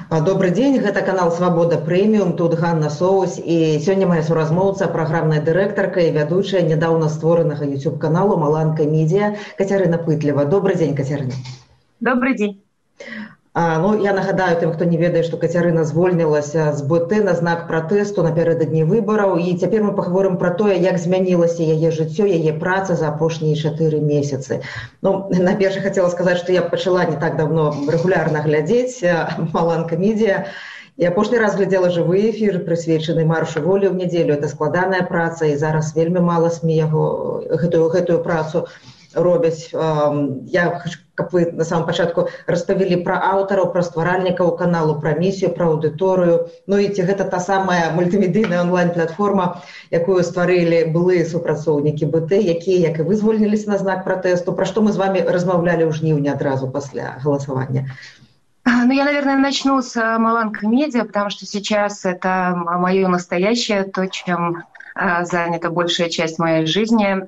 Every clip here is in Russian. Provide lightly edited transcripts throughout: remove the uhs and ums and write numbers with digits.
Добрый день, это канал «Свобода Премиум», тут Ганна Соус, и сегодня моя суразмоўца, программная директорка и ведущая недавно створенного YouTube-каналу «Маланка Медиа» Катерина Пытлева. Добрый день, Катерина. Добрый день. Я нагадаю тем, кто не ведает, что Катерина звольнілася з БТ на знак протесту напередодні выбораў, и теперь мы поговорим про то, как змянілася яе жыццё, яе праца за апошнія 4 месяцы. Наперше хотела сказать, что я начала не так давно регулярно глядеть «Маланка Медиа». И апошні раз глядела живы эфир, присвечаны маршу волі ў нядзелю. Это складаная праца, и зараз вельмі мало СМИ гэтую працу робяць. Я хочу, каб вы на самом пачатку распавялі пра аўтараў, пра стваральнікаў каналу, пра місію, пра аўдыторыю. І ці гэта та самая мультымедыйная онлайн-платформа, якую стварылі былыя супрацоўнікі БТ, якія, як і вы, звольніліся на знак пратэсту. Пра што мы з вами размаўлялі ў жніўні адразу пасля галасавання. Я, наверное, начну с «Маланка Медиа», потому что сейчас это мое настоящее, то, чем занята большая часть моей жизни.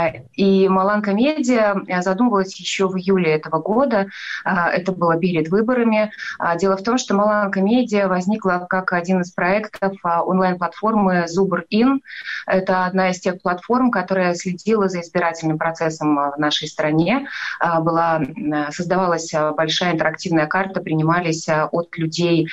И «Маланка Медиа» задумывалась еще в июле этого года. Это было перед выборами. Дело в том, что «Маланка Медиа» возникла как один из проектов онлайн-платформы Zubr.in. Это одна из тех платформ, которая следила за избирательным процессом в нашей стране. Создавалась большая интерактивная карта, принимались от людей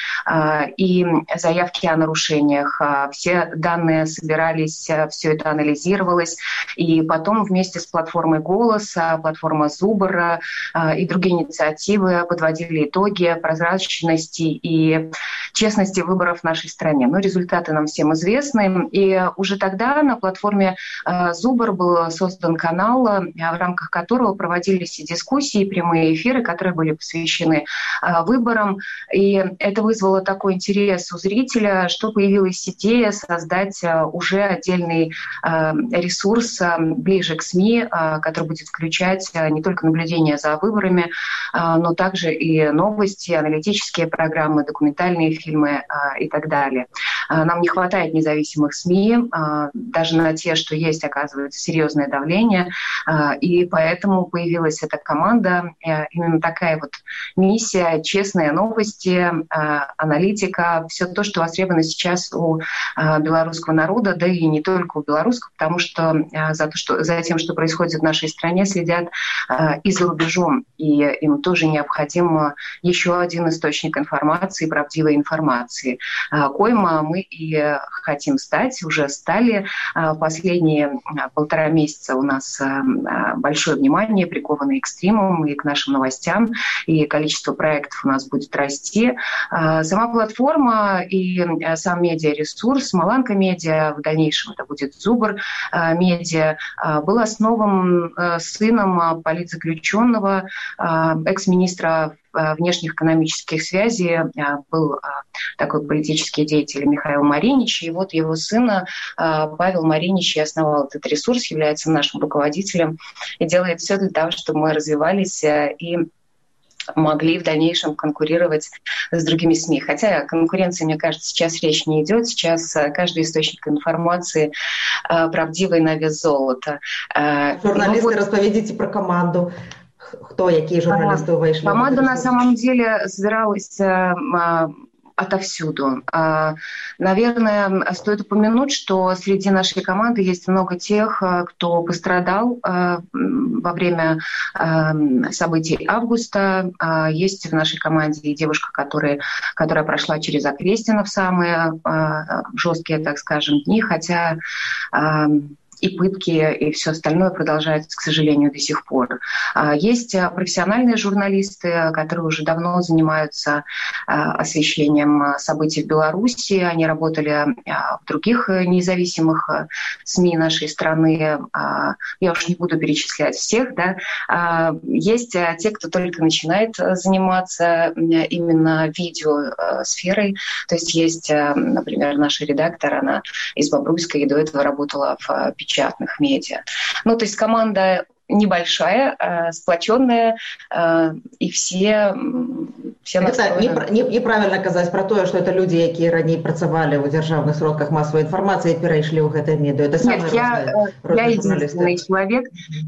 и заявки о нарушениях. Все данные собирались, все это анализировалось, и потом вместе с платформой «Голос», платформа Zubr и другие инициативы подводили итоги прозрачности и честности выборов в нашей стране. Результаты нам всем известны, и уже тогда на платформе Zubr был создан канал, в рамках которого проводились и дискуссии, и прямые эфиры, которые были посвящены выборам, и это вызвало такой интерес у зрителя, что появилась идея создать уже отдельный ресурс ближе к СМИ, который будет включать не только наблюдение за выборами, но также и новости, аналитические программы, документальные фильмы и так далее. Нам не хватает независимых СМИ, даже на те, что есть, оказывается серьезное давление, и поэтому появилась эта команда, именно такая вот миссия, честные новости, аналитика, все то, что востребовано сейчас у белорусского народа, да и не только у белорусского, потому что за тем, что происходит в нашей стране, следят и за рубежом, и им тоже необходим еще один источник информации, правдивой информации, коим мы и хотим стать, уже стали. Последние 1,5 месяца у нас большое внимание приковано и к стримам, и к нашим новостям, и количество проектов у нас будет расти. Сама платформа и сам медиаресурс «Маланка Медиа», в дальнейшем это будет Zubr Медиа, был основан сыном политзаключенного, экс-министра внешних экономических связей, был такой политический деятель Михаил Маринич, и вот его сын Павел Маринич и основал этот ресурс, является нашим руководителем и делает все для того, чтобы мы развивались и могли в дальнейшем конкурировать с другими СМИ. Хотя о конкуренции, мне кажется, сейчас речь не идет. Сейчас каждый источник информации правдивый на вес золота. Журналисты, рассказывайте про команду. Кто, какие журналисты вышли? Команда на самом деле собиралась отовсюду. Наверное, стоит упомянуть, что среди нашей команды есть много тех, кто пострадал во время событий августа. Есть в нашей команде и девушка, которая прошла через Окрестино в самые жесткие, так скажем, дни, хотя и пытки, и все остальное продолжается, к сожалению, до сих пор. Есть профессиональные журналисты, которые уже давно занимаются освещением событий в Беларуси. Они работали в других независимых СМИ нашей страны. Я уж не буду перечислять всех, да. Есть те, кто только начинает заниматься именно видеосферой. То есть, например, наша редактор, она из Бобруйска и до этого работала в печатных медиа. То есть команда небольшая, сплоченная, и все все настроены. Это неправильно казаць пра тое, што это людзі, якія раней працавалі ў дзяржаўных сродках массовой информации и перейшли в это медиа. Это Нет, я единственный человек,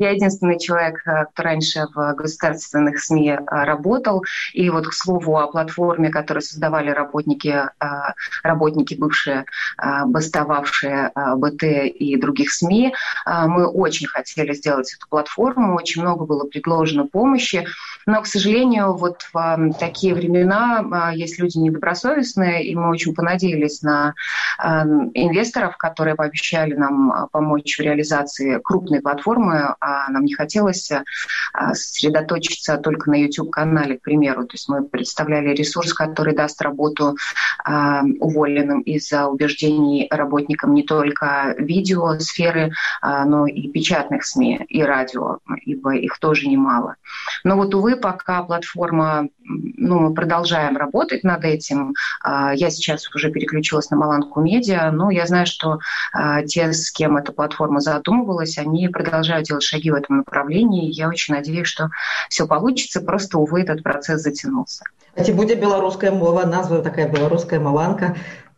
кто раньше в государственных СМИ работал. И вот, к слову, о платформе, которую создавали работники бывшие, бастовавшие БТ и других СМИ, мы очень хотели сделать эту платформу, очень много было предложено помощи, но, к сожалению, вот в такие времена есть люди недобросовестные, и мы очень понадеялись на инвесторов, которые пообещали нам помочь в реализации крупной платформы, а нам не хотелось сосредоточиться только на YouTube-канале, к примеру. То есть мы представляли ресурс, который даст работу уволенным из-за убеждений работникам не только видеосферы, но и печатных СМИ, и радио, ибо их тоже немало. Но вот, увы, пока платформа, мы продолжаем работать над этим. Я сейчас уже переключилась на Маланку Медиа, но я знаю, что те, с кем эта платформа задумывалась, они продолжают делать шаги в этом направлении. Я очень надеюсь, что все получится, просто, увы, этот процесс затянулся. А ці будзе беларуская мова, назва такая беларуская Маланка?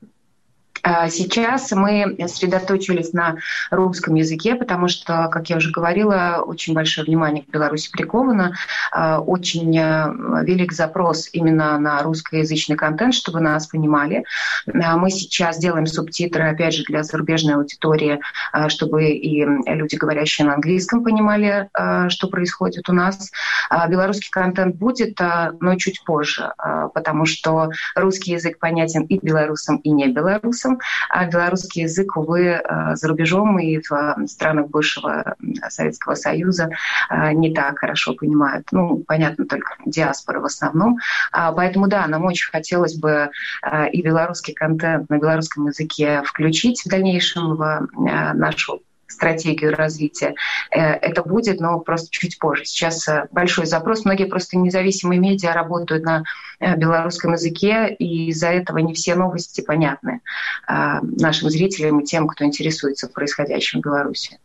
Сейчас мы сосредоточились на русском языке, потому что, как я уже говорила, очень большое внимание к Беларуси приковано, очень велик запрос именно на русскоязычный контент, чтобы нас понимали. Мы сейчас делаем субтитры, опять же, для зарубежной аудитории, чтобы и люди, говорящие на английском, понимали, что происходит у нас. Белорусский контент будет, но чуть позже, потому что русский язык понятен и белорусам, и не белорусам. А белорусский язык, увы, за рубежом и в странах бывшего Советского Союза не так хорошо понимают. Понятно, только диаспора в основном. Поэтому, да, нам очень хотелось бы и белорусский контент на белорусском языке включить в дальнейшем в нашу стратегию развития. Это будет, но просто чуть позже. Сейчас большой запрос. Многие просто независимые медиа работают на белорусском языке, и из-за этого не все новости понятны нашим зрителям и тем, кто интересуется происходящим в Беларуси.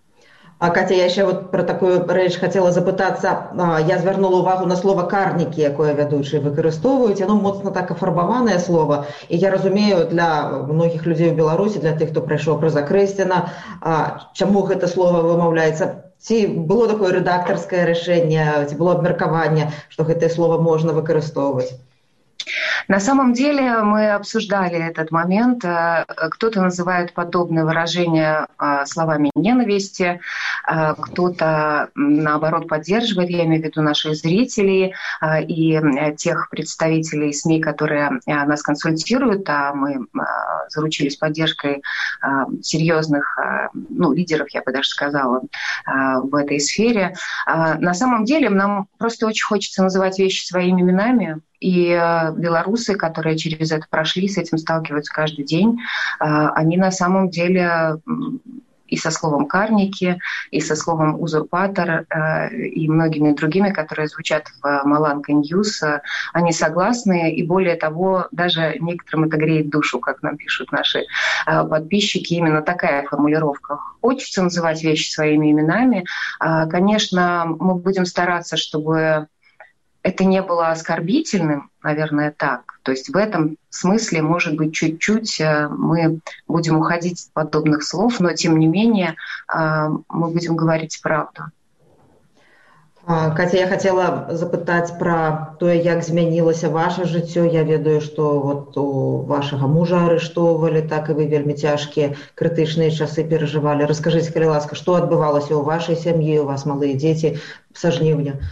А Катя, я ще про таку річ хотіла запитатися. Я звернула увагу на слово «карніки», яке ведучі використовують. Воно моцно так офарбоване слово. І я розумію, для многих людей в Білорусі, для тих, хто прийшов про Закрестіна, чому це слово вимовляється. Ці було таке редакторське рішення, ці було обміркування, що це слово можна використовувати? На самом деле мы обсуждали этот момент. Кто-то называет подобные выражения словами ненависти, кто-то, наоборот, поддерживает, я имею в виду наших зрителей и тех представителей СМИ, которые нас консультируют, а мы заручились поддержкой серьезных лидеров, я бы даже сказала, в этой сфере. На самом деле нам просто очень хочется называть вещи своими именами. И белорусы, которые через это прошли, с этим сталкиваются каждый день, они на самом деле и со словом «карники», и со словом «узурпатор», и многими другими, которые звучат в Маланка Ньюс, они согласны, и более того, даже некоторым это греет душу, как нам пишут наши подписчики, именно такая формулировка. Хочется называть вещи своими именами. Конечно, мы будем стараться, чтобы это не было оскорбительным, наверное, так. То есть в этом смысле, может быть, чуть-чуть мы будем уходить от подобных слов, но тем не менее мы будем говорить правду. Катя, я хотела запытаць пра тое, як змянілася ваше жыццё. Я ведаю, што у вашага мужа арыштоўвалі, так і вы вельмі цяжкія крытычныя часы перажывалі. Раскажыце, калі ласка, што адбывалася ў вашай сям'і, у вас малыя дзеці са жніўня?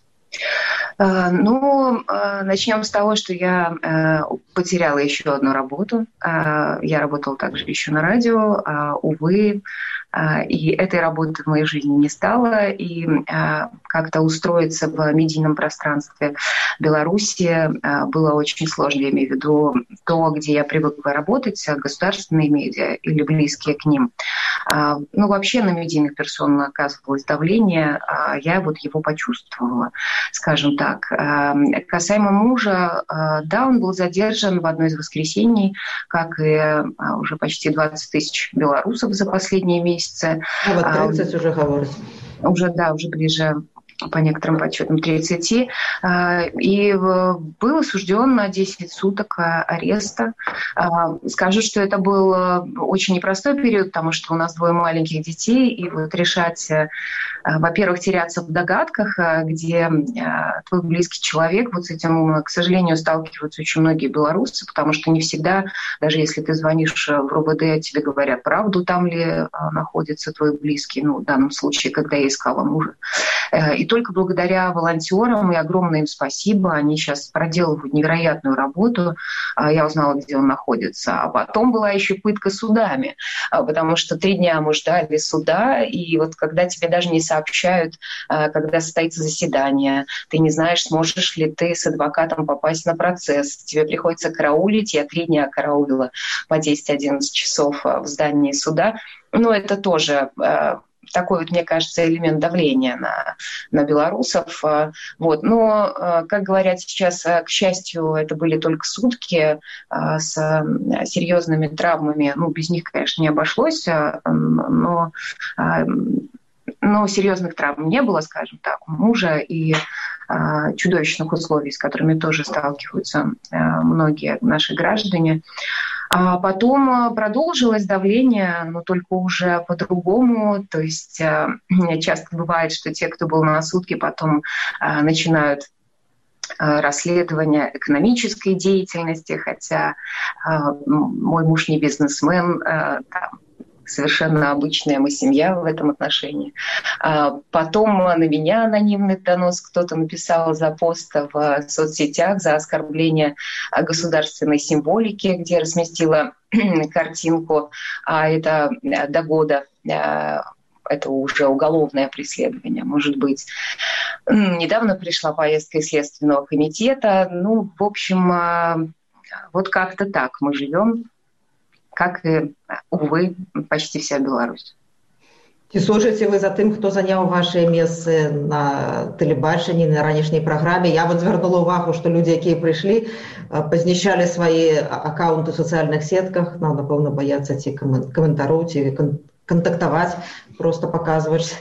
Начнем с того, что я потеряла еще одну работу. Я работала также еще на радио, увы, и этой работы в моей жизни не стало. И как-то устроиться в медийном пространстве Беларуси было очень сложно. Я имею в виду то, где я привыкла работать, государственные медиа или близкие к ним. Вообще на медийных персон оказывалось давление, я его почувствовала, скажем так. Касаемо мужа, да, он был задержан в одно из воскресений, как и уже почти 20 тысяч белорусов за последние месяцы. 30 уже говорится. Уже ближе по некоторым подсчетам 30, и был осужден на 10 суток ареста. Скажу, что это был очень непростой период, потому что у нас 2 маленьких детей, и вот решать, во-первых, теряться в догадках, где твой близкий человек, вот с этим, к сожалению, сталкиваются очень многие белорусы, потому что не всегда, даже если ты звонишь в РОВД, тебе говорят правду, там ли находится твой близкий, ну, в данном случае, когда я искала мужа. И только благодаря волонтерам, и огромное им спасибо, они сейчас проделывают невероятную работу. Я узнала, где он находится. А потом была еще пытка судами, потому что 3 дня мы ждали суда, и вот когда тебе даже не сообщают, когда состоится заседание, ты не знаешь, сможешь ли ты с адвокатом попасть на процесс, тебе приходится караулить. Я 3 дня караулила по 10-11 часов в здании суда. Ну, это тоже такой вот, мне кажется, элемент давления на белорусов. Вот. Но, как говорят сейчас, к счастью, это были только сутки с серьезными травмами. Ну, без них, конечно, не обошлось, но серьезных травм не было, скажем так, у мужа, и чудовищных условий, с которыми тоже сталкиваются многие наши граждане. А потом продолжилось давление, но только уже по-другому. То есть часто бывает, что те, кто был на сутки, потом начинают расследование экономической деятельности, хотя мой муж не бизнесмен, совершенно обычная мы семья в этом отношении. Потом на меня анонимный донос кто-то написал за пост в соцсетях, за оскорбление государственной символики, где разместила картинку, а это до года. Это уже уголовное преследование, может быть. Недавно пришла повестка из Следственного комитета. Ну, в общем, вот как-то так мы живем, как и, увы, почти вся Беларусь. Ці сочыце вы за тым, хто заняў вашыя месцы на тэлебачанні, на ранішняй праграме? Я вот звярнула ўвагу, што людзі, якія прыйшлі, пазнішчалі свае акаунты ў сацыяльных сетках, напэўна, баяцца ці каментароў, ці контактовать, просто показывать.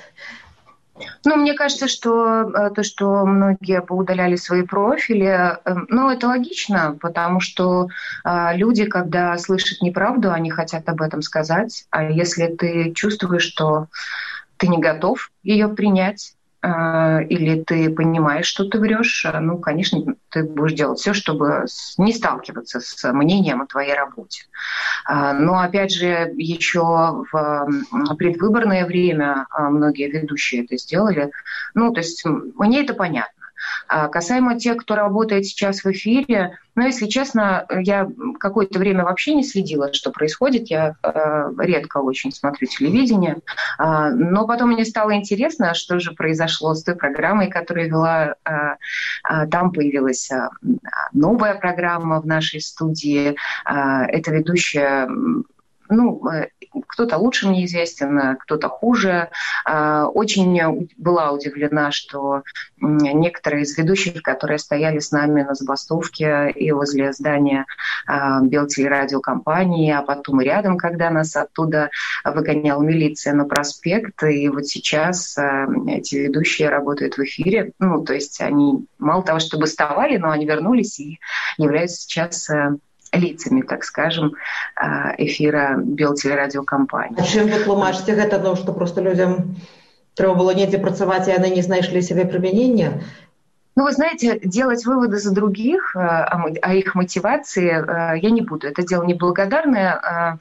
Ну, мне кажется, что то, что многие поудаляли свои профили, ну, это логично, потому что люди, когда слышат неправду, они хотят об этом сказать. А если ты чувствуешь, что ты не готов ее принять, или ты понимаешь, что ты врешь, ну, конечно, ты будешь делать все, чтобы не сталкиваться с мнением о твоей работе. Но, опять же, еще в предвыборное время многие ведущие это сделали. Ну, то есть мне это понятно. Касаемо тех, кто работает сейчас в эфире, ну, если честно, я какое-то время вообще не следила, что происходит. Я редко очень смотрю телевидение. Но потом мне стало интересно, что же произошло с той программой, которую вела. Там появилась новая программа в нашей студии. Эта ведущая... Ну, кто-то лучше мне известен, кто-то хуже. Очень была удивлена, что некоторые из ведущих, которые стояли с нами на забастовке и возле здания Белтелерадиокомпании, а потом и рядом, когда нас оттуда выгоняла милиция на проспект, и вот сейчас эти ведущие работают в эфире. Ну, то есть они мало того, что бастовали, но они вернулись и являются сейчас... лицами, так скажем, эфира Белтелерадиокомпании. А чым вы тлумачыце гэта, ну, што просто людям трэба было недзе працаваць, і яны не знайшлі себе применения? Ну, вы знаете, делать выводы за других о их мотивации я не буду. Это дело неблагодарное.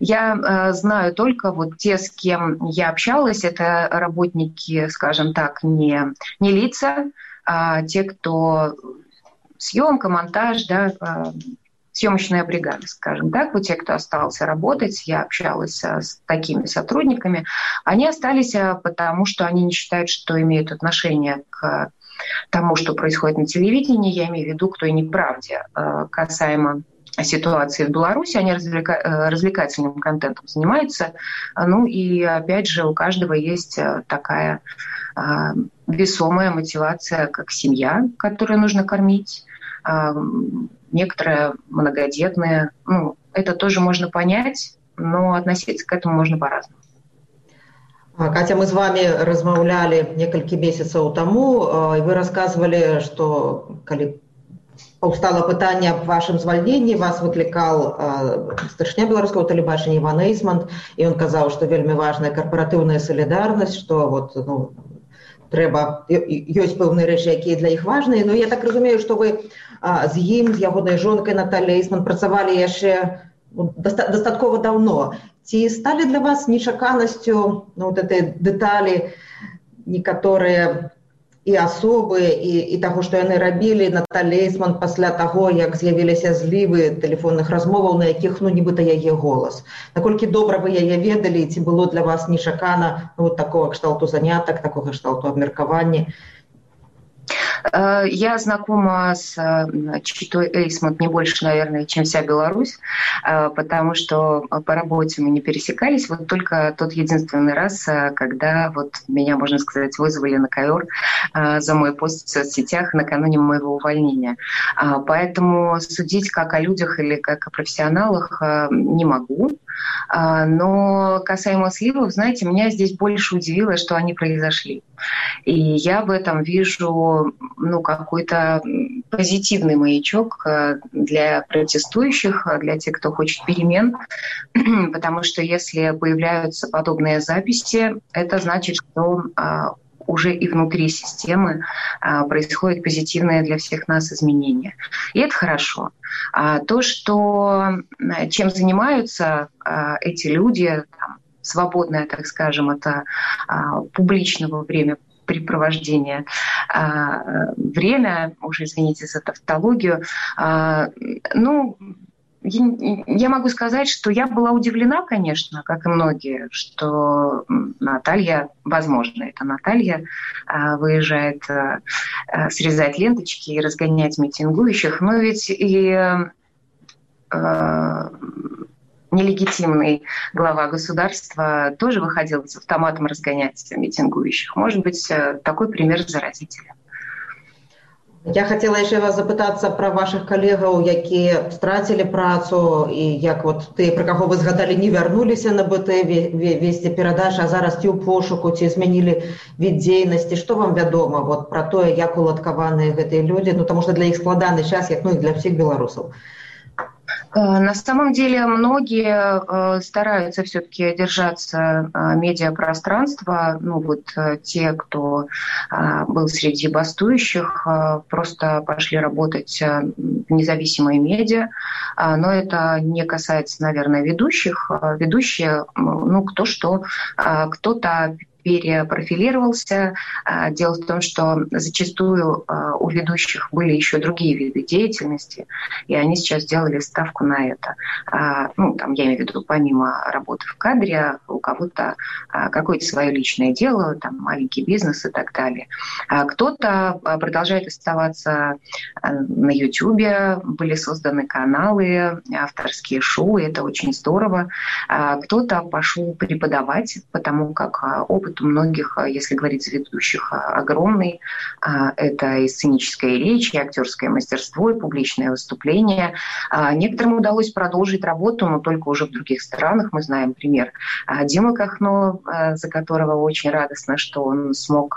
Я знаю только вот те, с кем я общалась, это работники, скажем так, не лица, а те, кто съемка, монтаж, да, съемочная бригада, скажем так, вот те, кто остался работать, я общалась с такими сотрудниками, они остались потому, что они не считают, что имеют отношение к тому, что происходит на телевидении, я имею в виду к той неправде касаемо ситуации в Беларуси, они развлекательным контентом занимаются, ну и опять же у каждого есть такая весомая мотивация, как семья, которую нужно кормить, некоторые многодетные. Ну, это тоже можно понять, но относиться к этому можно по-разному. Катя, мы с вами размаўлялі некалькі месяцаў таму, і вы рассказывали, что калі паўстала пытанне аб вашым звальненні, вас выклікаў старшыня беларускага тэлебачання Іван Эйсмант, і ён казаў, што вельмі важная карпаратыўная салідарнасць, што трэба, ёсць пэўныя рэчы, якія для іх важныя. Ну, я так разумею, што вы з ім, з ягонай жонкай Натальяй Эйсман працавалі яшчэ дастаткова даўно. Ці сталі для вас нечаканасцю этой дэталі некаторыя і асобы, і таго, што яны рабілі, Наталья Эйсман пасля таго, як з'явіліся злівы тэлефонных размоваў, на якіх, нібыта яе голас. Наколькі добра вы яе ведалі, ці было для вас нечакана такого кшталту занятак, такога кшталту абмеркавання? Я знакома с читой Эйсмонт не больше, наверное, чем вся Беларусь, потому что по работе мы не пересекались. Вот только тот единственный раз, когда меня, можно сказать, вызвали на ковер за мой пост в соцсетях накануне моего увольнения. Поэтому судить как о людях или как о профессионалах не могу. Но касаемо сливов, знаете, меня здесь больше удивило, что они произошли. И я в этом вижу какой-то позитивный маячок для протестующих, для тех, кто хочет перемен, потому что если появляются подобные записи, это значит, что уже и внутри системы происходят позитивные для всех нас изменения. И это хорошо. То, чем занимаются эти люди, свободное, так скажем, это публичного времяпрепровождения, время, уже извините за тавтологию, я могу сказать, что я была удивлена, конечно, как и многие, что Наталья, возможно, это Наталья, выезжает срезать ленточки и разгонять митингующих, но ведь и нелегитимный глава государства тоже выходил с автоматом разгонять митингующих. Может быть, такой пример заразителен. Я хотела яшчэ вас запытацца пра вашых калегаў, якія страцілі працу, і як тыя, пра каго вы згадалі, не вярнуліся на БТ весці перадачы, а зараз ці ў пошуку, ці змянілі від дзейнасці. Што вам вядома пра тое, як уладкаваныя гэтыя людзі? Таму што для іх складаны час, як і для всіх беларусаў. На самом деле многие стараются все-таки держаться медиапространства. Те, кто был среди бастующих, просто пошли работать в независимые медиа. Но это не касается, наверное, ведущих. Ведущие, кто что, кто-то перепрофилировался. Дело в том, что зачастую у ведущих были еще другие виды деятельности, и они сейчас сделали ставку на это. Я имею в виду, помимо работы в кадре, у кого-то какое-то свое личное дело, маленький бизнес и так далее. Кто-то продолжает оставаться на Ютубе, были созданы каналы, авторские шоу, и это очень здорово. Кто-то пошел преподавать, потому как опыт у многих, если говорить о ведущих, огромный. Это и сценическая речь, и актерское мастерство, и публичное выступление. Некоторым удалось продолжить работу, но только уже в других странах. Мы знаем пример Димы Кахно, за которого очень радостно, что он смог,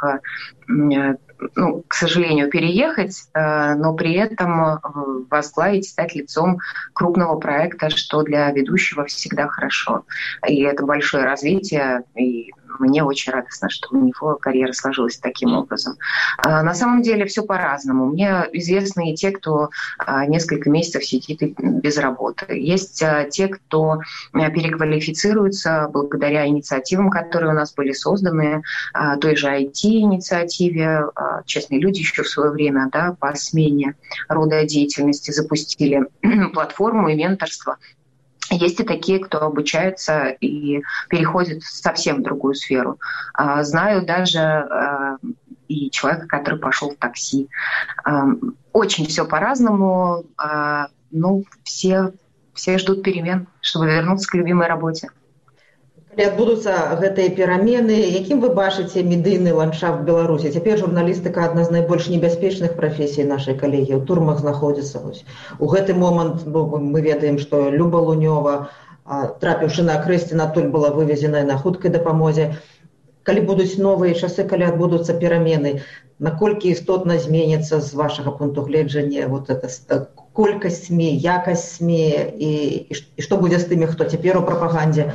к сожалению, переехать, но при этом возглавить, стать лицом крупного проекта, что для ведущего всегда хорошо. И это большое развитие, и мне очень радостно, что у него карьера сложилась таким образом. На самом деле все по-разному. Мне известны и те, кто несколько месяцев сидит без работы. Есть те, кто переквалифицируется благодаря инициативам, которые у нас были созданы, той же IT-инициативе. Честные люди еще в свое время по смене рода деятельности запустили платформу и менторство. Есть и такие, кто обучается и переходит совсем в другую сферу. Знаю даже и человека, который пошел в такси. Очень все по-разному. Все ждут перемен, чтобы вернуться к любимой работе. Калі адбудуцца гэтыя перамены, якім вы бачыце медыйны ландшафт Беларусі? Цяпер журналістыка адна з найбольш небяспечных прафесій нашай калегі, ў турмах знаходзіцца. У гэты момант мы ведаем, што Люба Лунёва, трапіўшы на Акрэсціна, адтуль была вывезеная на хуткай дапамозе. калі будуць новыя часы, калі адбудуцца перамены, наколькі істотна зменіцца з вашага пункту гледжання вот это колькасць СМІ, якасць СМІ і што будзе з тымі, хто цяпер у прапагандзе?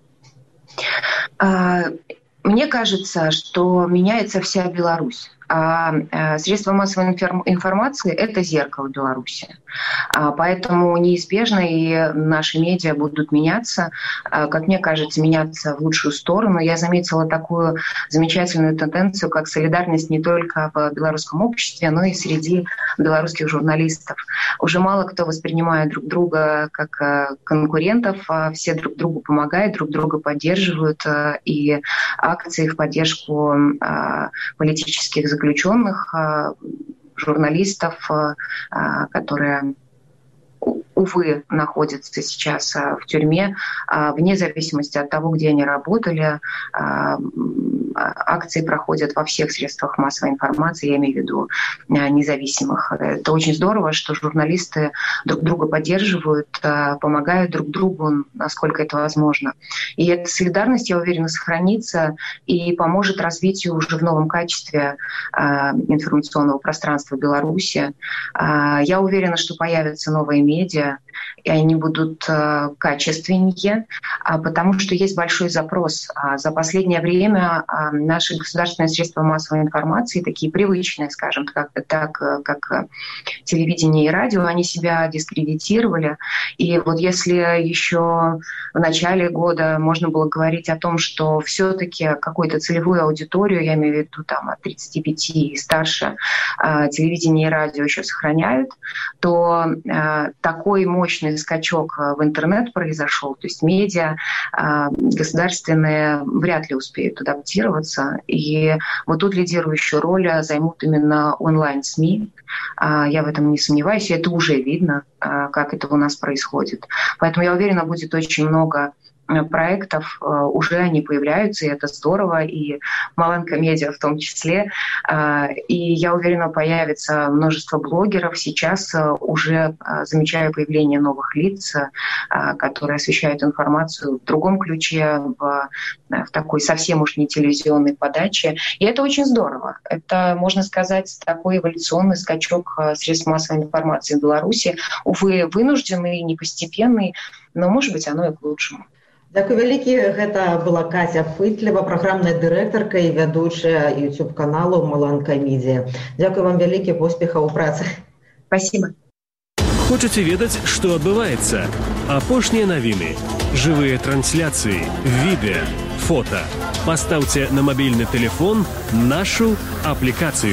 Мне кажется, что меняется вся Беларусь. Средства массовой информации – это зеркало Беларуси. Поэтому неизбежно и наши медиа будут меняться, как мне кажется, меняться в лучшую сторону. Я заметила такую замечательную тенденцию, как солидарность не только в белорусском обществе, но и среди белорусских журналистов. Уже мало кто воспринимает друг друга как конкурентов, все друг другу помогают, друг друга поддерживают, и акции в поддержку политических заключенных, журналистов, которые, увы, находятся сейчас в тюрьме, вне зависимости от того, где они работали. Акции проходят во всех средствах массовой информации, я имею в виду независимых. Это очень здорово, что журналисты друг друга поддерживают, помогают друг другу, насколько это возможно. И эта солидарность, я уверена, сохранится и поможет развитию уже в новом качестве информационного пространства Беларуси. Я уверена, что появятся новые медиа, и они будут качественнее, потому что есть большой запрос. За последнее время наши государственные средства массовой информации, такие привычные, скажем так, как телевидение и радио, они себя дискредитировали. И вот если еще в начале года можно было говорить о том, что все-таки какую-то целевую аудиторию, я имею в виду там, от 35 и старше, телевидение и радио еще сохраняют, то такой мощный скачок в интернет произошел. То есть медиа государственные вряд ли успеют адаптироваться. И вот тут лидирующую роль займут именно онлайн-СМИ. Я в этом не сомневаюсь, и это уже видно, как это у нас происходит. Поэтому я уверена, будет очень много проектов, уже они появляются, и это здорово, и Маланка Медиа в том числе. И я уверена, появится множество блогеров. Сейчас уже замечаю появление новых лиц, которые освещают информацию в другом ключе, в такой совсем уж не телевизионной подаче. И это очень здорово. Это, можно сказать, такой эволюционный скачок средств массовой информации в Беларуси. Увы, вынужденный, непостепенный, но, может быть, оно и к лучшему. Дзякуй вялікі, гэта была Катя Пытлева, праграмная дырэктарка і вядучая YouTube-каналу Маланка Медиа. Дзякуй вам вялікі, поспехаў у працы. Спасибо. Хочаце ведаць, што адбываецца? Апошнія навіны, жывыя трансляцыі, відэа, фота. Пастаўце на мабільны тэлефон нашу аплікацыю.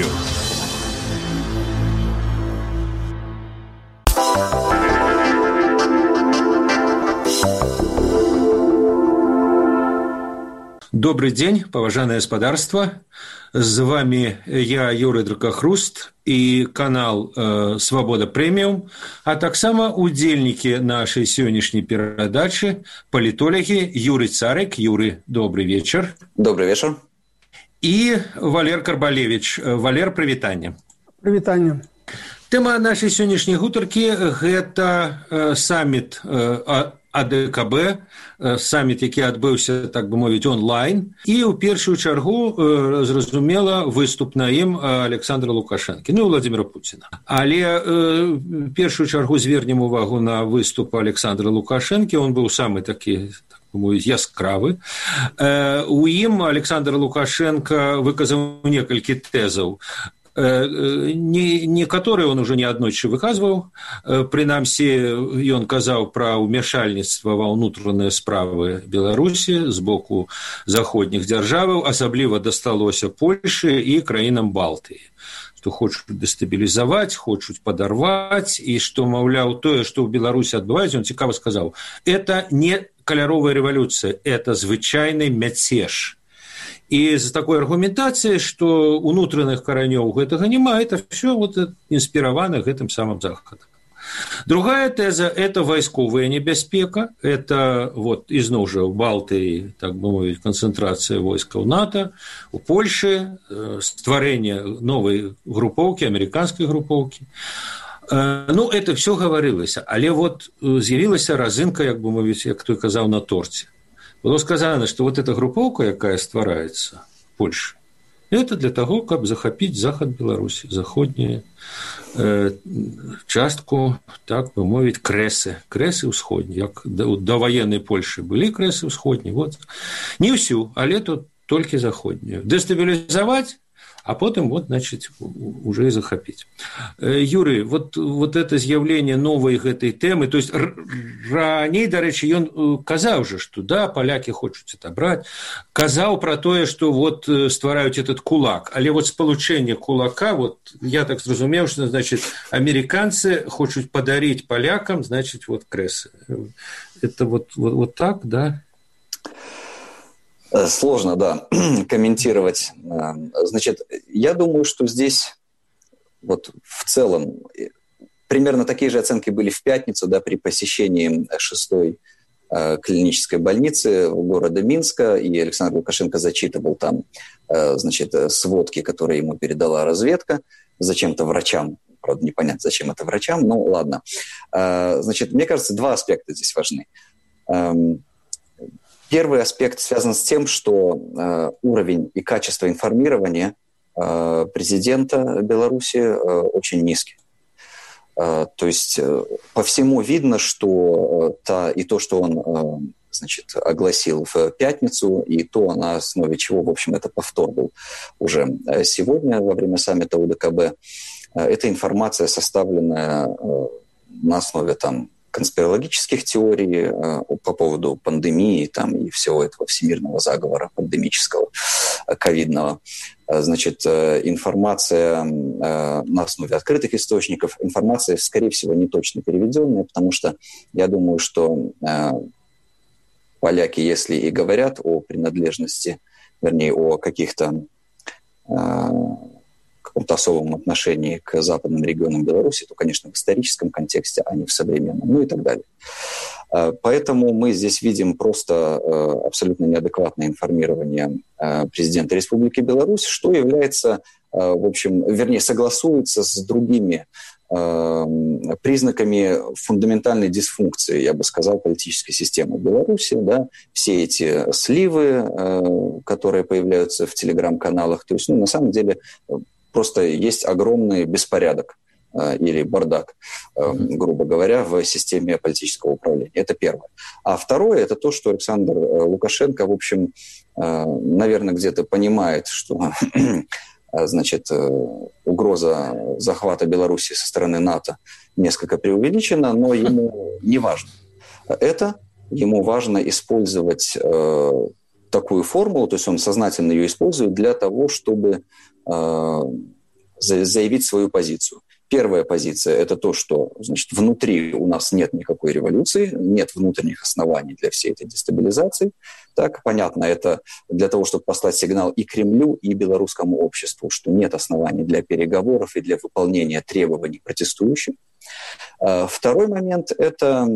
Добрый день, поважанное господарство. С вами я, Юрий Дракохруст, и канал «Свобода Премиум», а таксама удзельнікі нашай сённяшняй перадачы палітолагі Юрий Царик. Юрий, добрый вечер. Добрый вечер. И Валер Карбалевич. Валер, прывітанне. Прывітанне. Тэма нашай сённяшняй гутаркі – гэта саміт АДКБ, саміт, які адбыўся, так бы мовіць, онлайн, і ў першую чаргу, зразумела, выступ на ім Александра Лукашэнкі, ну і Владимира Путина. Але першую чаргу звернем увагу на выступ Александра Лукашэнкі, он быў самы такі, так бы мовіць, яскравы. У ім Александр Лукашенко выказаў некалькі тэзаў, некаторыя он уже неаднойчы выказваў, прынамсі ён казаў пра ўмяшальніцтва ва ўнутраныя справы Беларусі з боку заходніх дзяржаваў, асабліва дасталося Польшы і краінам Балтыі, што хочуць дэстабілізаваць, хочуць падарваць, і што, маўляў, тое, што ў Беларусі адбываецца, он цікава сказаў, это не каляровая рэвалюцыя, это звычайны мяцеж. И з такой аргументацией, что унутраных каранёў гэтага няма, это все вот инспировано гэтым самым Заходом. Другая теза – это вайсковая небяспека, это вот изноў жа ў Балтыі, так бы мовіць, концентрация войскаў НАТО, у Польшы стварэнне новой группоўкі, американской группоўкі. Ну, это все говорилось, але вот з'явілася разынка, як бы мовіць, як той казаў, на торце. было сказано, што вот эта групоўка, якая ствараецца Польша, это для таго, каб захапіць захад Беларусі, заходнюю частку, так бы мовіць, крэсы ўсходнія. Як да ваеннай Польшы былі крэсы ўсходнія, вот. Не ўсю, але тут толькі заходнюю. Дэстабілізаваць, а потым, вот, значит, уже и захапіць. Юрий, вот это з'яўленне новой гэтай тэмы, то есть раней, дарэчы, ён казаў же, что да, поляки хочуць отобрать, казаў про тое, что вот ствараюць этот кулак, але вот спалучэнне кулака, вот я так зразумеў, что, значит, американцы хочуць падарыць полякам, значит, вот крэсы. Это вот так, да? Сложно, да, комментировать. Значит, я думаю, что здесь вот в целом примерно такие же оценки были в пятницу, да, при посещении 6-й клинической больницы города Минска, и Александр Лукашенко зачитывал там, значит, сводки, которые ему передала разведка, зачем-то врачам. Правда, непонятно, зачем это врачам, но ладно. Значит, мне кажется, два аспекта здесь важны. Первый аспект связан с тем, что уровень и качество информирования президента Беларуси очень низкий. То есть по всему видно, что то, что он, значит, огласил в пятницу, и то, на основе чего, в общем, это повтор был уже сегодня во время саммита УДКБ, это информация, составленная на основе там конспирологических теорий по поводу пандемии там, и всего этого всемирного заговора пандемического, ковидного. Значит, информация на основе открытых источников, информация, скорее всего, не точно переведенная, потому что я думаю, что поляки, если и говорят о принадлежности, вернее, о каких-то каком-то особом отношении к западным регионам Беларуси, то, конечно, в историческом контексте, а не в современном, ну и так далее. Поэтому мы здесь видим просто абсолютно неадекватное информирование президента Республики Беларусь, что является, в общем, вернее, согласуется с другими признаками фундаментальной дисфункции, я бы сказал, политической системы Беларуси, да, все эти сливы, которые появляются в телеграм-каналах, то есть, ну, на самом деле, просто есть огромный беспорядок или бардак, грубо говоря, в системе политического управления. Это первое. А второе, это то, что Александр Лукашенко, в общем, наверное, где-то понимает, что, значит, угроза захвата Беларуси со стороны НАТО несколько преувеличена, но ему не важно. Ему важно использовать такую формулу, то есть он сознательно ее использует для того, чтобы заявить свою позицию. Первая позиция – это то, что, значит, внутри у нас нет никакой революции, нет внутренних оснований для всей этой дестабилизации. Так, понятно, это для того, чтобы послать сигнал и Кремлю, и белорусскому обществу, что нет оснований для переговоров и для выполнения требований протестующих. Второй момент – это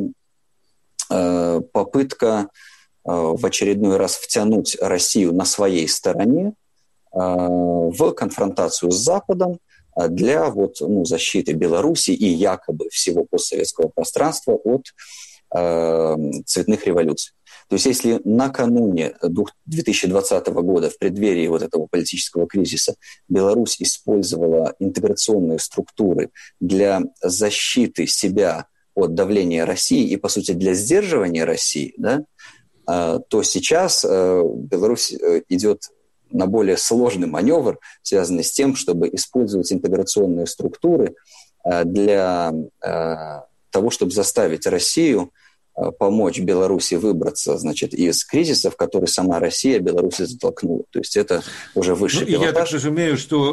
попытка в очередной раз втянуть Россию на своей стороне в конфронтацию с Западом для защиты Беларуси и якобы всего постсоветского пространства от цветных революций. То есть если накануне 2020 года, в преддверии вот этого политического кризиса, Беларусь использовала интеграционные структуры для защиты себя от давления России и, по сути, для сдерживания России, да, то сейчас Беларусь идет на более сложный маневр, связанный с тем, чтобы использовать интеграционные структуры для того, чтобы заставить Россию помочь Беларуси выбраться, значит, из кризиса, в который сама Россия Беларусь затолкнула. То есть это уже высший пилотаж. Я так разумею, что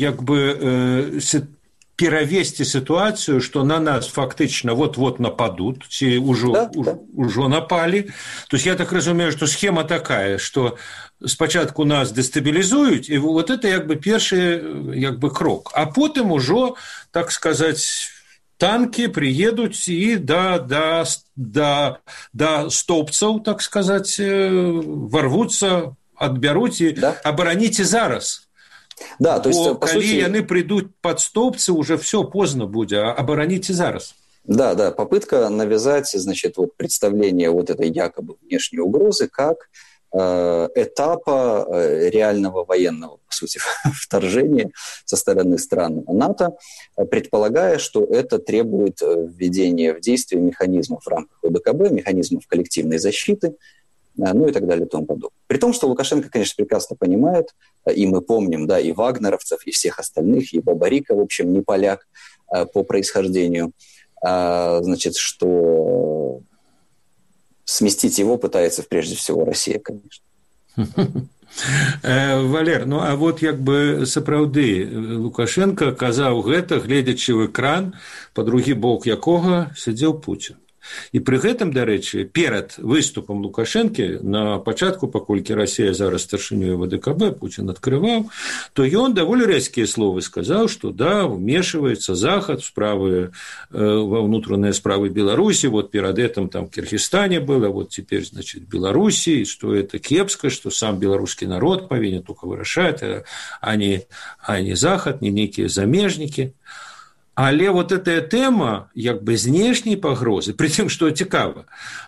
перавесці ситуацию, что на нас фактично вот-вот нападут, ці уже напали. То есть я так разумею, что схема такая, что спочатку нас дестабилизуют, и вот это першы крок. А потом уже, так сказать, танки приедут и до столбцев, так сказать, ворвутся, отберут и обороните зараз. Да, то есть, калі яны придут под столбцы, уже все поздно будет, обороните зараз. Да, попытка навязать, значит, вот представление вот этой якобы внешней угрозы как этапа реального военного, по сути, вторжения со стороны стран НАТО, предполагая, что это требует введения в действие механизмов в рамках ОДКБ, механизмов коллективной защиты, ну и так далее и тому подобное. При том, что Лукашенко, конечно, прекрасно понимает, и мы помним, да, и вагнеровцев, и всех остальных, и Бабарика, в общем, не поляк по происхождению, значит, что сместить его пытается прежде всего Россия, конечно. Валер, ну а вот як бы сапраўды Лукашенко казаў гэта, гледзячы ў экран, па другі бок якога сядзеў Пуцін. І пры гэтым, дарэчы, перад выступам Лукашэнкі на пачатку, паколькі Расія зараз старшынёй ВДКБ, Пуцін адкрываў, то ён даволі рэзкія словы сказаў, што да, вмешивается Захад в справы, во внутренние справы Беларуси, вот перед этим там в Киргизстане было, вот теперь, значит, в Беларуси, что это кепска, что сам белорусский народ повинен только вырашать, а не Захад, не некие замежники. Але вот эта тема як бы знешняй пагрозы, притым што цікава,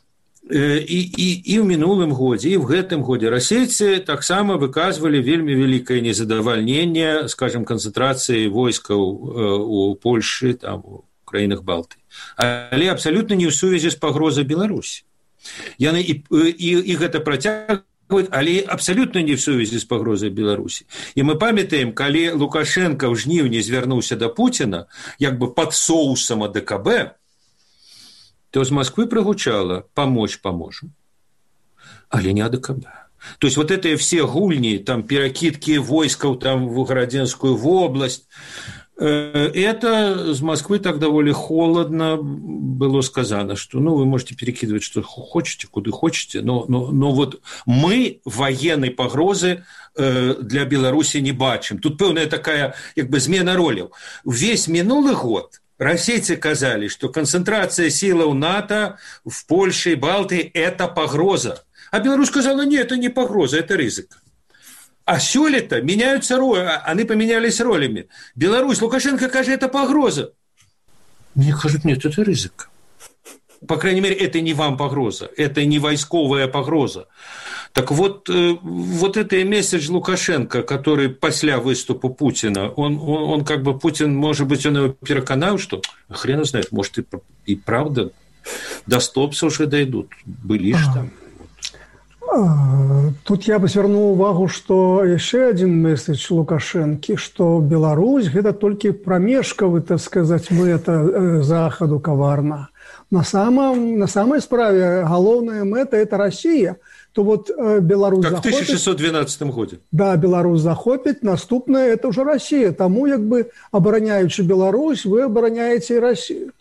і ў мінулым годзе, і ў гэтым годзе расейцы таксама выказвалі вельмі вялікае незадавальненне, скажем, канцэнтрацыі войскаў у Польшы, там, у краінах Балтыі, але абсалютна не ў сувязі з пагрозай Беларусі. Яны і гэта працягваюць, але абсалютна не ў сувязі з пагрозай Беларусі. І мы памятаем, калі Лукашенко ў жніўні звярнуўся да Пуціна, як бы пад соусам АДКБ, то з Москвы прагучала «помочь поможем», але не АДКБ. То есть вот это все гульни, там, перекидки войсков там, в Городенскую в область, это с Москвы так довольно холодно было сказано, что ну, вы можете перекидывать, что хотите, куда хотите, но вот мы военной погрозы для Беларуси не бачим. Тут певная такая как бы змена роли. Весь минулый год расейцы казали, что концентрация сил НАТО в Польше и Балтии – это погроза. А Беларусь сказала, нет, это не погроза, это ризик. А сёлета меняются роли, они поменялись ролями. Беларусь, Лукашенко кажет, это погроза. Мне кажут, нет, это ризик. По крайней мере, это не вам погроза, это не войсковая погроза. Так вот, вот это месседж Лукашенко, который после выступа Путина, он как бы, Путин, может быть, он его переконал, что хрен знает, может, и правда до Стопса уже дойдут, были ж там. Тут я бы звернуў увагу, што яшчэ адзін месседж Лукашэнкі, што Беларусь гэта толькі прамежкавы, так сказаць, мэта захаду каварна. На самой справе галоўная мэта это Россия. То вот Беларусь как захопит, в 1612 году. Да, Беларусь захопит, наступное это уже Россия. Тому як бы обороняючи Беларусь, вы обороняете и Россию.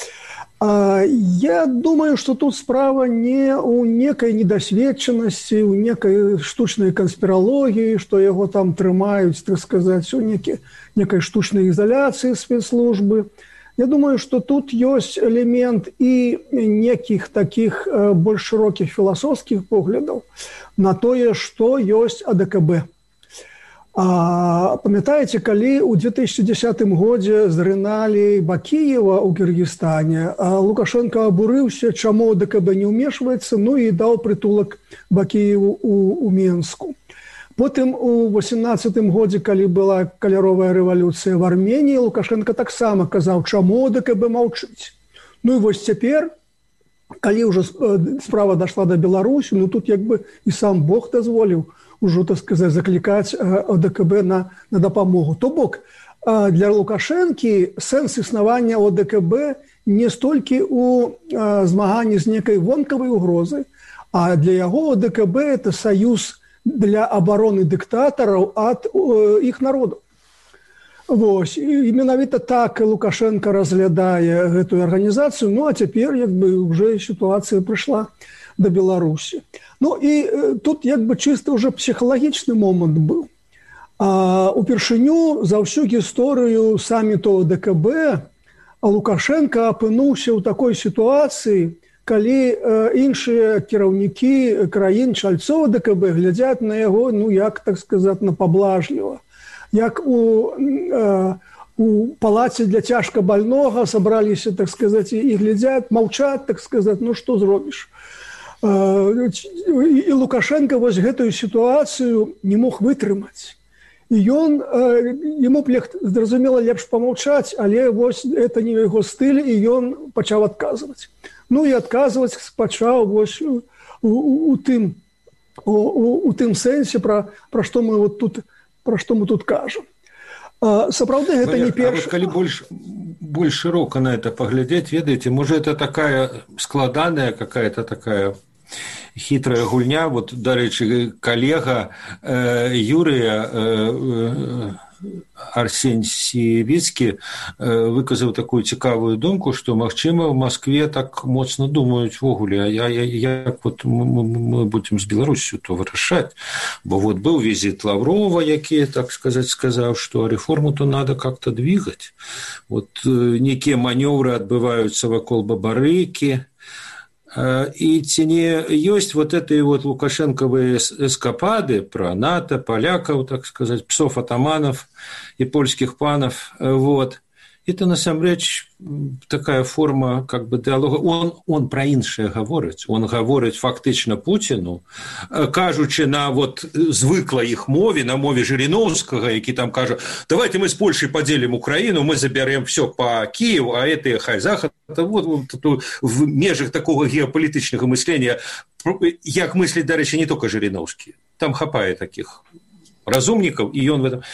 Я думаю, что тут справа не у некой недосведченности, у некой штучной конспирологии, что его там трымаюць, так сказать, у некой штучной изоляции спецслужбы. Я думаю, что тут есть элемент и неких таких больш широких философских поглядов на тое, что есть АДКБ. Памятаеце, калі ў 2010 годзе зрыналі Бакіева ў Кіргізстане, Лукашенко абурыўся, чаму АДКБ не ўмешваецца, ну і даў прытулак Бакіеву у Менску. Потым у 2018 годзе, калі была каляровая рэвалюцыя в Армении, Лукашенко таксама казаў, чаму АДКБ маўчыць. Ну і вось цяпер, калі ўжо справа дашла до Беларусі, ну тут як бы і сам Бог дазволіў ужо, так сказать, закликать ОДКБ на допомогу. То бок, для Лукашенки сенс існавання ОДКБ не столькі у змаганні з некай вонкавай угрозы, а для яго ОДКБ это союз для обороны диктаторов от их народов. Вось. І менавіта так Лукашенко разглядае гэтую арганізацыю, ну а цяпер як бы уже ситуация пришла до Беларусі. Ну і тут як бы чисто уже психалагічны момант быў. Упершыню за всю гісторыю саміту ОДКБ Лукашенко апынуўся ў такой сітуацыі, калі іншыя кіраўнікі краін чальцоў ОДКБ глядзяць на яго, ну як, так сказаць, на паблажліва. Як у у палаце для цяжка больнога, сабраліся, так сказаць, і глядзяць, маўчаць, так сказаць, ну што зробіш. І Лукашенко вось гэтую сітуацыю не мог вытрымаць. І ён, яму зразумела лепш памаўчаць, але вось это не яго стыль, і ён пачаў адказваць. Ну і адказваць пачаў вось у тым сэнсе, пра што мы тут кажам. Сапраўды гэта не першы. Калі больш шырока на это паглядзець, ведаеце, можа это такая складаная какая-то такая хитрая гульня. Вот, дарэчы, калега Юрыя Арсеньевіцкі выказаў такую цікавую думку, што, магчыма, в Москве так моцна думаюць вогуле, а як вот мы будзем з Беларусью то вырашаць. Бо вот был визит Лаврова, які, так сказать, сказаў, што реформу-то надо как-то двигать. Вот некие маневры адбываюцца вакол Бабарыкі, и ці не ёсць вот этой вот лукашенковые эскапады про НАТО, поляков, так сказать, псов-атаманов и польских панов, вот. Это, насамрэч, такая форма как бы диалога. Он про іншае гаворыць. Он гаворыць фактычна Путину, кажучы на вот звыклай іх мове, на мове Жириновскага, які там кажа, давайте мы с Польшей поделим Украину, мы заберем все по Киеву, а это хай Захад. Вот в межах такого геополитичного мышления, як мыслит, дарэчы, не только Жириновский. Там хапае таких разумников, и он в этом...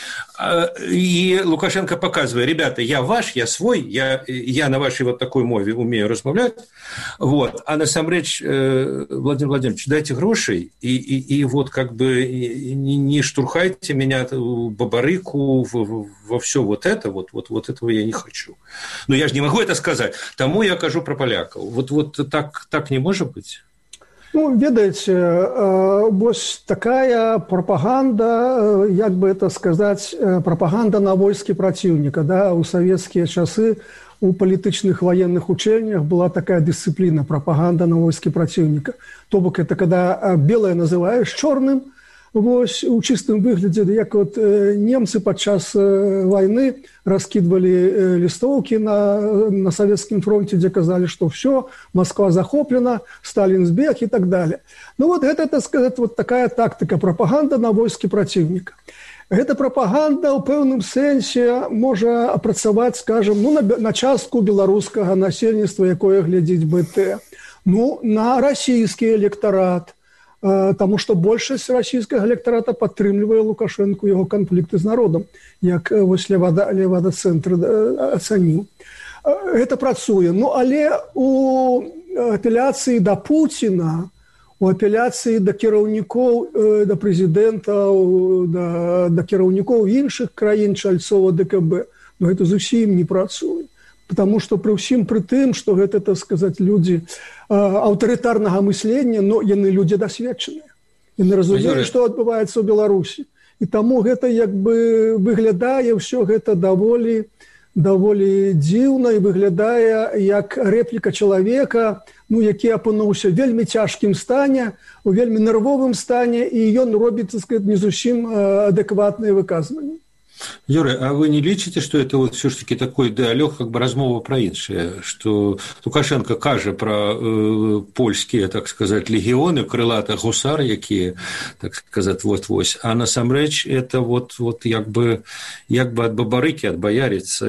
И Лукашенко показывает, ребята, я ваш, я свой, я на вашей вот такой мове умею размовлять, вот, а насамрэч, Владимир Владимирович, дайте грошей, и вот как бы не штурхайте меня в Бабарыку, во все вот это, вот этого я не хочу. Но я же не могу это сказать, тому я кажу про поляков. Вот так не может быть? Ну, ведаеце, вось такая прапаганда, як бы это сказаць, прапаганда на войскі праціўніка, да, у савецкія часы у палітычных ваенных учэннях была такая дысцыпліна, прапаганда на войскі праціўніка. То бок это когда белае называеш чорным, вось у чыстым выглядзе, як вот немцы падчас вайны раскідвалі лістоўкі на савецкім фронте, дзе казалі, што все, Москва захоплена, Сталін збег і так далее. Ну вот гэта, так сказать, вот такая тактыка, прапаганда на войскі праціўніка. Гэта прапаганда ў пэўным сэнсе можа апрацаваць, скажем, ну, на частку беларускага насельніцтва, якое глядзіць БТ, ну, на расійскі электарат, тому што большасць расійскага электарата падтрымлівае Лукашэнку яго канфлікты з народам, як вось Левада-цэнтр ацаніў. Гэта працуе. Ну, але у апеляцыі да Пуціна, у апеляцыі да кіраўнікоў, да прэзідэнтаў, да кіраўнікоў іншых краін чальцова ДКБ, ну, гэта зусім не працуе. Потому что при ўсім пры тым, што гэта, так сказаць, людзі аўтарытарнага мыслення, но яны людзі дасведчаныя. Яны разумеюць, што адбываецца ў Беларусі. І таму гэта як бы выглядае ўсё гэта даволі дзіўна і выглядае як рэпліка чалавека, ну, які апынуўся вельмі цяжкім стане, у вельмі нервовым стане, і ён робіць, так сказаць, не зусім адэкватныя выказванні. Юрий, а вы не лічыце, что это вот все-таки такой диалог, как бы размова про іншае, что Лукашенко кажа про польские, так сказать, легионы, крылатых гусар, якія, так сказать, вот-вось, а насамрэч это вот як бы от Бабарыкі адбаярыцца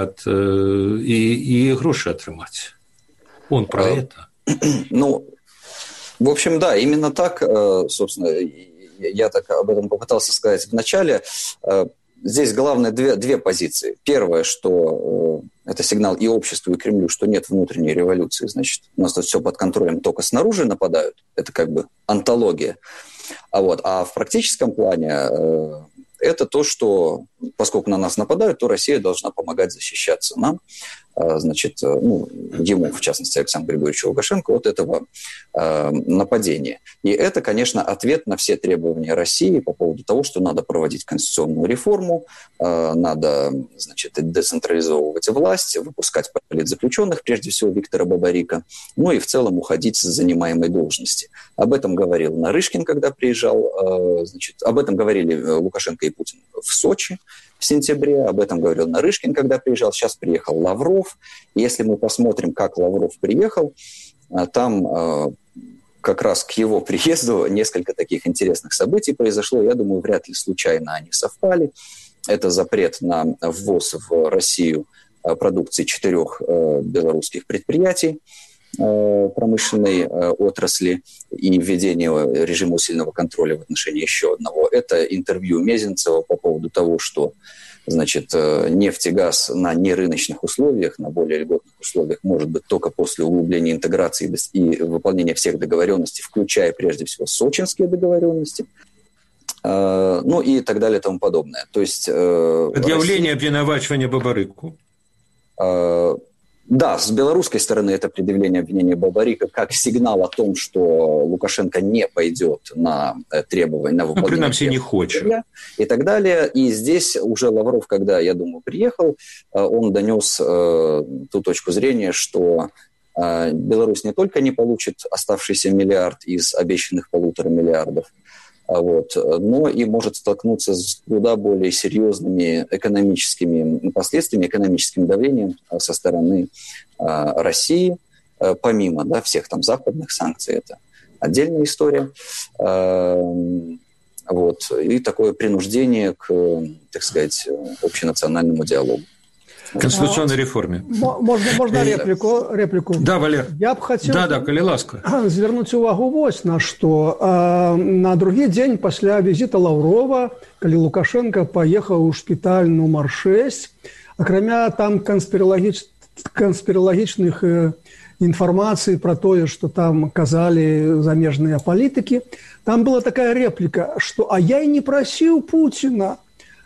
и гроши атрымаць. Он про это. Ну, в общем, да, именно так, собственно, я так об этом попытался сказать в начале. Здесь главное две позиции. Первое, что это сигнал и обществу, и Кремлю, что нет внутренней революции. Значит, у нас тут все под контролем, только снаружи нападают. Это как бы антология. А в практическом плане это то, что поскольку на нас нападают, то Россия должна помогать защищаться нам. Значит, ну, ему, в частности, Александру Григорьевичу Лукашенко, от этого нападения. И это, конечно, ответ на все требования России по поводу того, что надо проводить конституционную реформу, надо, значит, децентрализовывать власть, выпускать политзаключенных, прежде всего Виктора Бабарыка, ну и в целом уходить с занимаемой должности. Об этом говорил Нарышкин, когда приезжал, значит, об этом говорили Лукашенко и Путин в Сочи в сентябре. Об этом говорил Нарышкин, когда приезжал. Сейчас приехал Лавров. Если мы посмотрим, как Лавров приехал, там как раз к его приезду несколько таких интересных событий произошло. Я думаю, вряд ли случайно они совпали. Это запрет на ввоз в Россию продукции 4 белорусских предприятий промышленной отрасли и введение режима усиленного контроля в отношении еще одного. Это интервью Мезенцева по поводу того, что нефть и газ на нерыночных условиях, на более льготных условиях может быть только после углубления интеграции и выполнения всех договоренностей, включая прежде всего сочинские договоренности, и так далее и тому подобное. То есть предъявление обвинувачивания Бабарику. Да, с белорусской стороны это предъявление обвинения Бабарика как сигнал о том, что Лукашенко не пойдет на требования, на выполнение принципе, не хочет. И так далее. И здесь уже Лавров, когда, я думаю, приехал, он донес ту точку зрения, что Беларусь не только не получит оставшийся миллиард из обещанных 1,5 миллиарда, но и может столкнуться с куда более серьезными экономическими последствиями, экономическим давлением со стороны России, помимо всех там западных санкций. Это отдельная история. И такое принуждение к, так сказать, общенациональному диалогу. Конституционной реформе. Можно реплику? Да, Валер. Я б хотел калі ласка. Звернуць увагу вось на што. На другі дзень пасля візіта Лаўрова, калі Лукашенко паехаў у шпіталь нумар 6, акрамя там канспіралагічных інфармацый пра тое, што там казалі замежныя палітыкі, там была такая рэпліка, што «а я і не прасіў Пуціна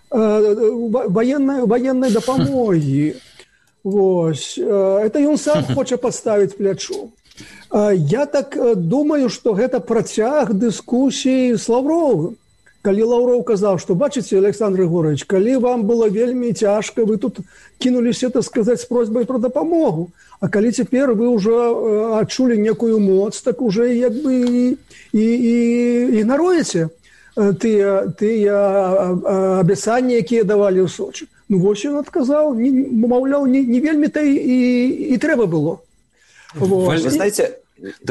военной допомоги». Это ён сам хоча поставить плячо. Я так думаю, что это працяг дискуссии с Лавровым. Калі Лавров казаў, что бачыце, Александр Григорьевич, калі вам было вельмі цяжка, вы тут кинулись, это сказать, с просьбой про допомогу, а калі цяпер вы уже адчулі некую моц, так уже як бы и игноруете тыя абяцанні, якія давалі ў Сочи. Вось ён адказаў, маўляў, не вельмі-то і трэба было. Вы знаете,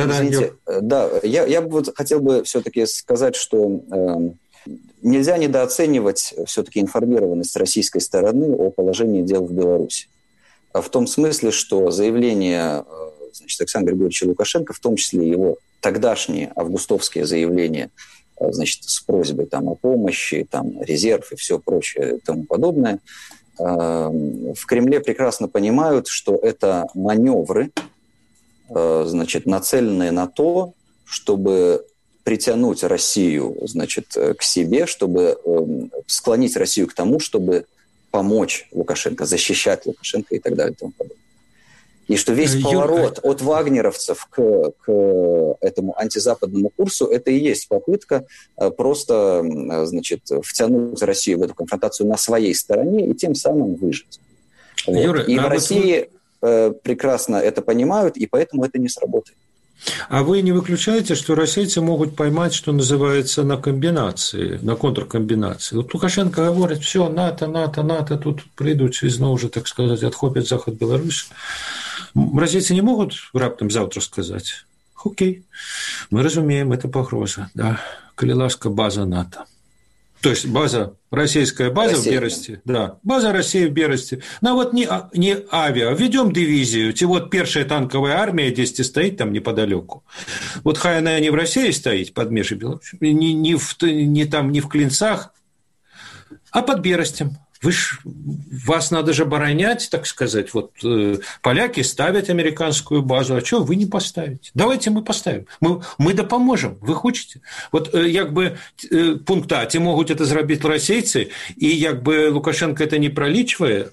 я бы хотел бы все-таки сказать, что нельзя недооценивать все-таки информированность российской стороны о положении дел в Беларуси. В том смысле, что заявление Александра Григорьевича Лукашенко, в том числе его тогдашние августовские заявления, с просьбой о помощи, резерв и все прочее и тому подобное, в Кремле прекрасно понимают, что это маневры, нацеленные на то, чтобы притянуть Россию, к себе, чтобы склонить Россию к тому, чтобы помочь Лукашенко, защищать Лукашенко и так далее и тому подобное. И что весь поворот от вагнеровцев к этому антизападному курсу, это и есть попытка просто, втянуть Россию в эту конфронтацию на своей стороне и тем самым выжить. Юра, и в России прекрасно это понимают, и поэтому это не сработает. А вы не выключаете, что российцы могут поймать, что называется, на комбинации, на контркомбинации? Лукашенко говорит, все, НАТО, тут придут и снова уже, так сказать, отхопят Захад Беларусь. Российцы не могут раптом завтра сказать, окей, мы разумеем, это погроза, да, коли ласка, база НАТО. То есть российская база в Бересте, да, база России в Бересте. Не авиа, ведем дивизию, первая танковая армия здесь стоит там неподалеку. Хай она не в России стоит, под межей Беларуси, не в Клинцах, а под Берестем. Вас надо же оборонять, так сказать. Поляки ставят американскую базу, а чего вы не поставите? Давайте мы поставим. Мы допоможем. Вы хочете? Пункт А, ті могут это сделать российцы, и Лукашенко это не проличивая?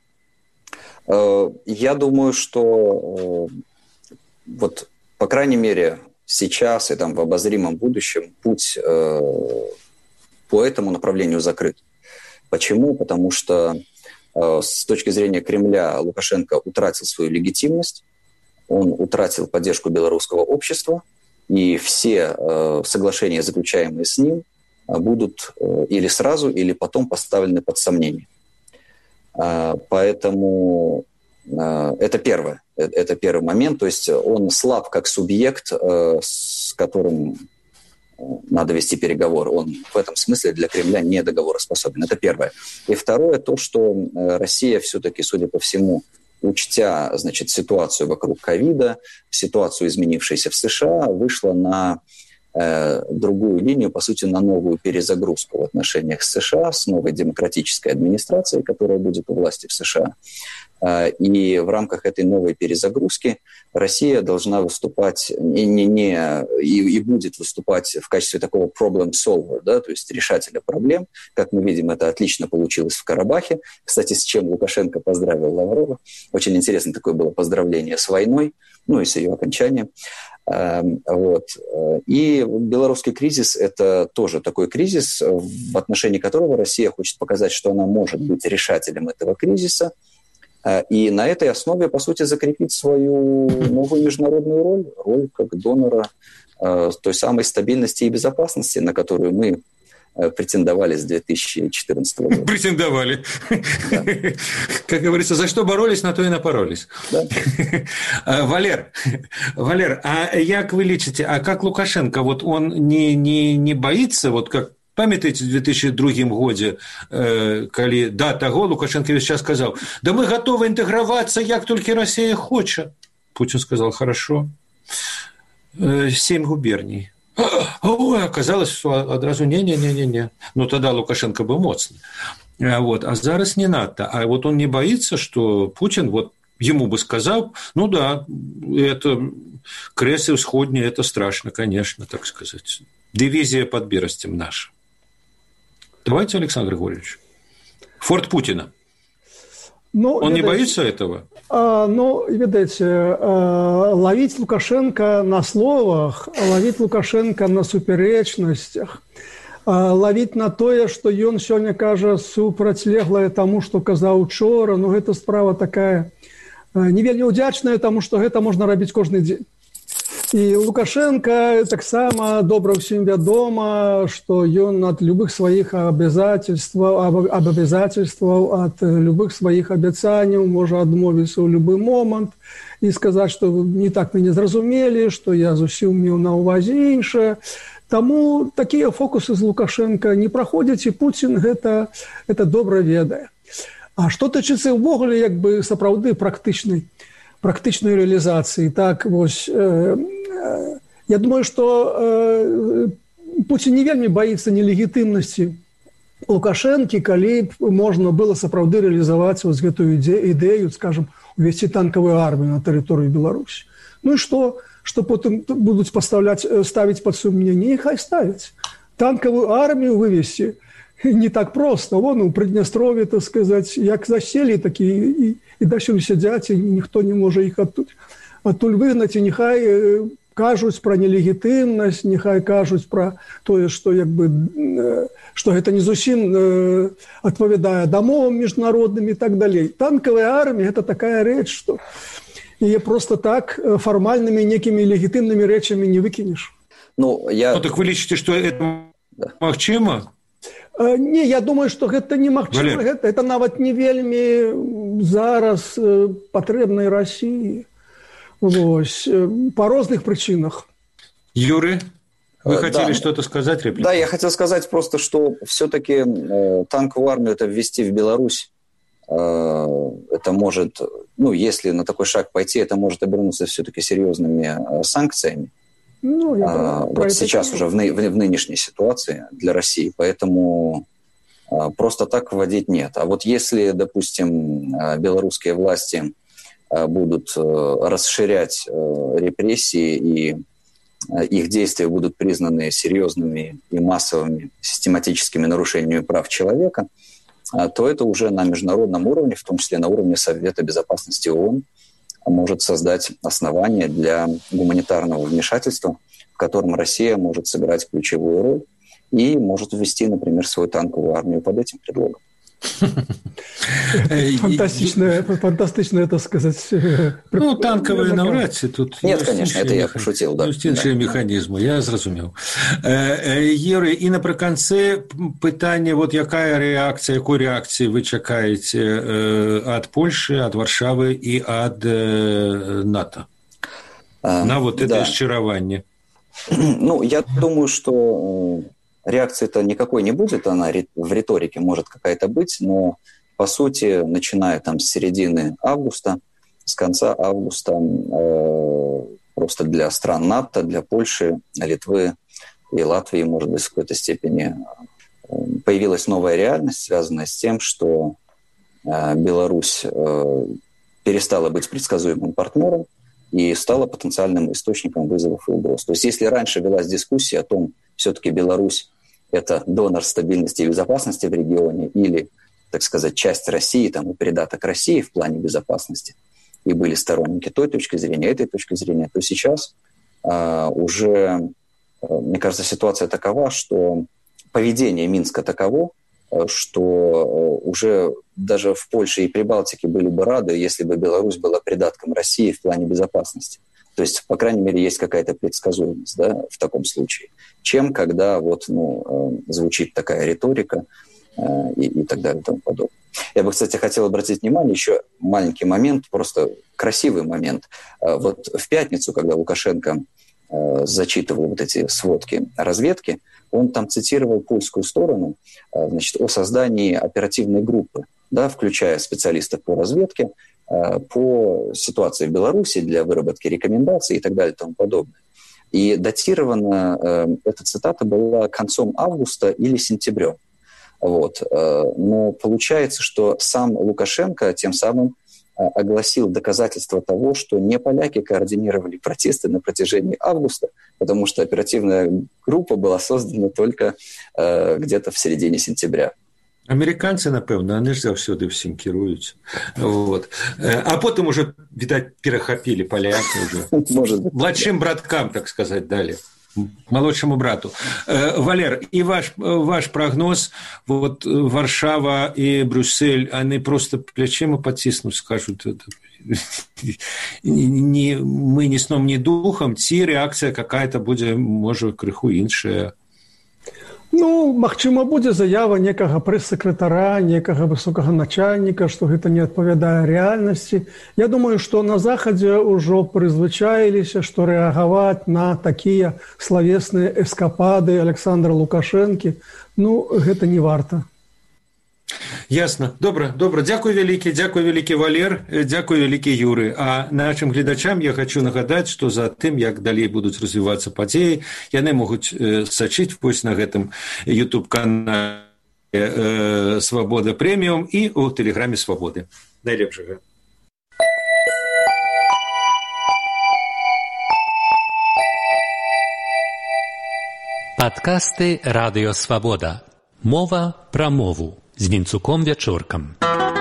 Я думаю, что по крайней мере сейчас и в обозримом будущем путь по этому направлению закрыт. Почему? Потому что с точки зрения Кремля Лукашенко утратил свою легитимность, он утратил поддержку белорусского общества, и все соглашения, заключаемые с ним, будут или сразу, или потом поставлены под сомнение. Поэтому это первое. Это первый момент. То есть он слаб как субъект, с которым надо вести переговоры. Он в этом смысле для Кремля не договороспособен. Это первое. И второе, то, что Россия все-таки, судя по всему, учтя, значит, ситуацию вокруг ковида, ситуацию, изменившуюся в США, вышла на другую линию, по сути, на новую перезагрузку в отношениях с США, с новой демократической администрацией, которая будет у власти в США. И в рамках этой новой перезагрузки Россия должна выступать и будет выступать в качестве такого problem solver, да, то есть решателя проблем. Как мы видим, это отлично получилось в Карабахе. Кстати, с чем Лукашенко поздравил Лаврова. Очень интересно такое было поздравление с войной, ну и с ее окончанием. Вот. И белорусский кризис – это тоже такой кризис, в отношении которого Россия хочет показать, что она может быть решателем этого кризиса, и на этой основе, по сути, закрепить свою новую международную роль как донора той самой стабильности и безопасности, на которую мы претендовали с 2014 года. Претендовали. Да. Как говорится, за что боролись, на то и напоролись. Да. Валер, а як вы лічыце, а как Лукашенко, вот он не боится, вот как памятаеце, в 2002 годзе, калі да таго Лукашенко весь час сказал: да мы готовы интегроваться, як только Россия хочет. Путин сказал: хорошо, 7 губерний. Ой, оказалось, что одразу не. Ну, тогда Лукашенко был моцный. Вот. А зараз не надо. А вот он не боится, что Путин вот ему бы сказал: ну да, это Кресы Всходние, это страшно, конечно, так сказать. Дивизия под Берестем наша. Давайте, Александр Григорьевич. Форт Путина. Ну, он не боится этого? Ну, видите, ловить Лукашенко на словах, ловить Лукашенко на суперечностях, ловить на тое, что ён сёння кажа супрацьлеглае таму, што казаў учора, ну, гэта справа такая не вельмі ўдзячная, таму што гэта можна рабіць кожны дзень. І Лукашенко таксама добра ўсім вядома, што ён ад любых сваіх абавязательстваў, ад любых сваіх абяцанняў можа адмовіцца ў любы момант і сказаць, што не так мяне зразумелі, што я зусім меў на ўвазе іншае. Таму такія фокусы з Лукашенко не праходзяць, і Пуцін гэта добра ведае. А што тычыцца ўвогуле як бы сапраўды практычнай реализации. Так, вось, я думаю, что Путин не вельмі боится нелегитимности Лукашенко, калі можно было сапраўды реализовать вот эту идею, скажем, увести танковую армию на территорию Беларуси. Ну и что потом будут ставить под сомнение? Нехай ставить. Танковую армию вывести не так просто. Вон у Приднестровья, так сказать, як засели такие и дальше сидят, и никто не может их оттуль выгнать, и нехай кажуть про нелегитимность, нехай кажуть про то, что что это не зусім отповедае домовам международным и так далее. Танковая армия – это такая речь, что ее просто так формальными некими легитимными речами не выкинешь. Ну, так вы лічыце, что это магчыма? Не, я думаю, что гэта немагчыма. Это нават не вельмі зараз патрэбнай России. Вось, по разных причинах. Юрий, вы хотели что-то сказать? Реплику? Да, я хотел сказать просто, что все-таки танковую армию это ввести в Беларусь, это может, ну, если на такой шаг пойти, это может обернуться все-таки серьезными санкциями. Ну, вот сейчас уже в нынешней ситуации для России, поэтому просто так вводить нет. А вот если, допустим, белорусские власти будут расширять репрессии и их действия будут признаны серьезными и массовыми систематическими нарушениями прав человека, то это уже на международном уровне, в том числе на уровне Совета Безопасности ООН, может создать основания для гуманитарного вмешательства, в котором Россия может сыграть ключевую роль и может ввести, например, свою танковую армию под этим предлогом. Фантастичное, так сказать. Ну, танковые навряд ли тут. Нет, конечно, это я пошутил, да. Іншыя механізмы, я зразумеў. Юрий, і напрыканцы пытанне, вот якая рэакцыя, якой рэакцыі вы чакаеце ад Польшы, ад Варшавы і ад НАТО на вот это счараванне? Ну, я думаю, что реакции-то никакой не будет, она в риторике может какая-то быть, но по сути, начиная там с середины августа, с конца августа, просто для стран НАТО, для Польши, Литвы и Латвии, может быть, в какой-то степени появилась новая реальность, связанная с тем, что Беларусь перестала быть предсказуемым партнером и стала потенциальным источником вызовов и угроз. То есть если раньше велась дискуссия о том, все-таки Беларусь – это донор стабильности и безопасности в регионе или, так сказать, часть России, там, и придаток России в плане безопасности, и были сторонники той точки зрения, этой точки зрения, то сейчас уже, мне кажется, ситуация такова, что поведение Минска таково, что уже даже в Польше и Прибалтике были бы рады, если бы Беларусь была придатком России в плане безопасности. То есть, по крайней мере, есть какая-то предсказуемость, да, в таком случае, чем когда вот, звучит такая риторика и так далее и тому подобное. Я бы, кстати, хотел обратить внимание, еще маленький момент, просто красивый момент. Вот в пятницу, когда Лукашенко зачитывал вот эти сводки разведки, он там цитировал польскую сторону, значит, о создании оперативной группы, да, включая специалистов по разведке, по ситуации в Беларуси для выработки рекомендаций и так далее и тому подобное. И датирована эта цитата была концом августа или сентябрем. Вот. Но получается, что сам Лукашенко тем самым огласил доказательства того, что не поляки координировали протесты на протяжении августа, потому что оперативная группа была создана только где-то в середине сентября. Американцы, напэўна, они ж заўсёды всім кіруюць. Вот. А потым уже, відаць, перахапілі палякі уже. Младшим браткам, так сказать, дали. Молодшему брату. Валер, и ваш прогноз, вот Варшава и Брюссель, они просто плечима потиснут, скажут, мы ни сном, ни духом, ці реакция какая-то будет, может, крыху іншая. Ну, магчыма, будзе заява некага прэс-сакратара, некага высокага начальніка, што гэта не адпавядае рэальнасці. Я думаю, што на Захадзе ўжо прызвычаіліся, што рэагаваць на такія славесныя эскапады Александра Лукашэнкі, ну, гэта не варта. Ясно. Добра. Дзякуй вялікі Валер, дзякуй вялікі Юры. А нашим гледачам я хочу нагадаць, што за тым, як далей будуць развівацца падзеі, яны могуць сачыць вось на гэтым YouTube-канале «Свабода Прэміум» і ў тэлеграме «Свабоды». Найлепшага. Падкасты «Радыё Свабода». Мова пра мову. З Вінцуком Вячоркам.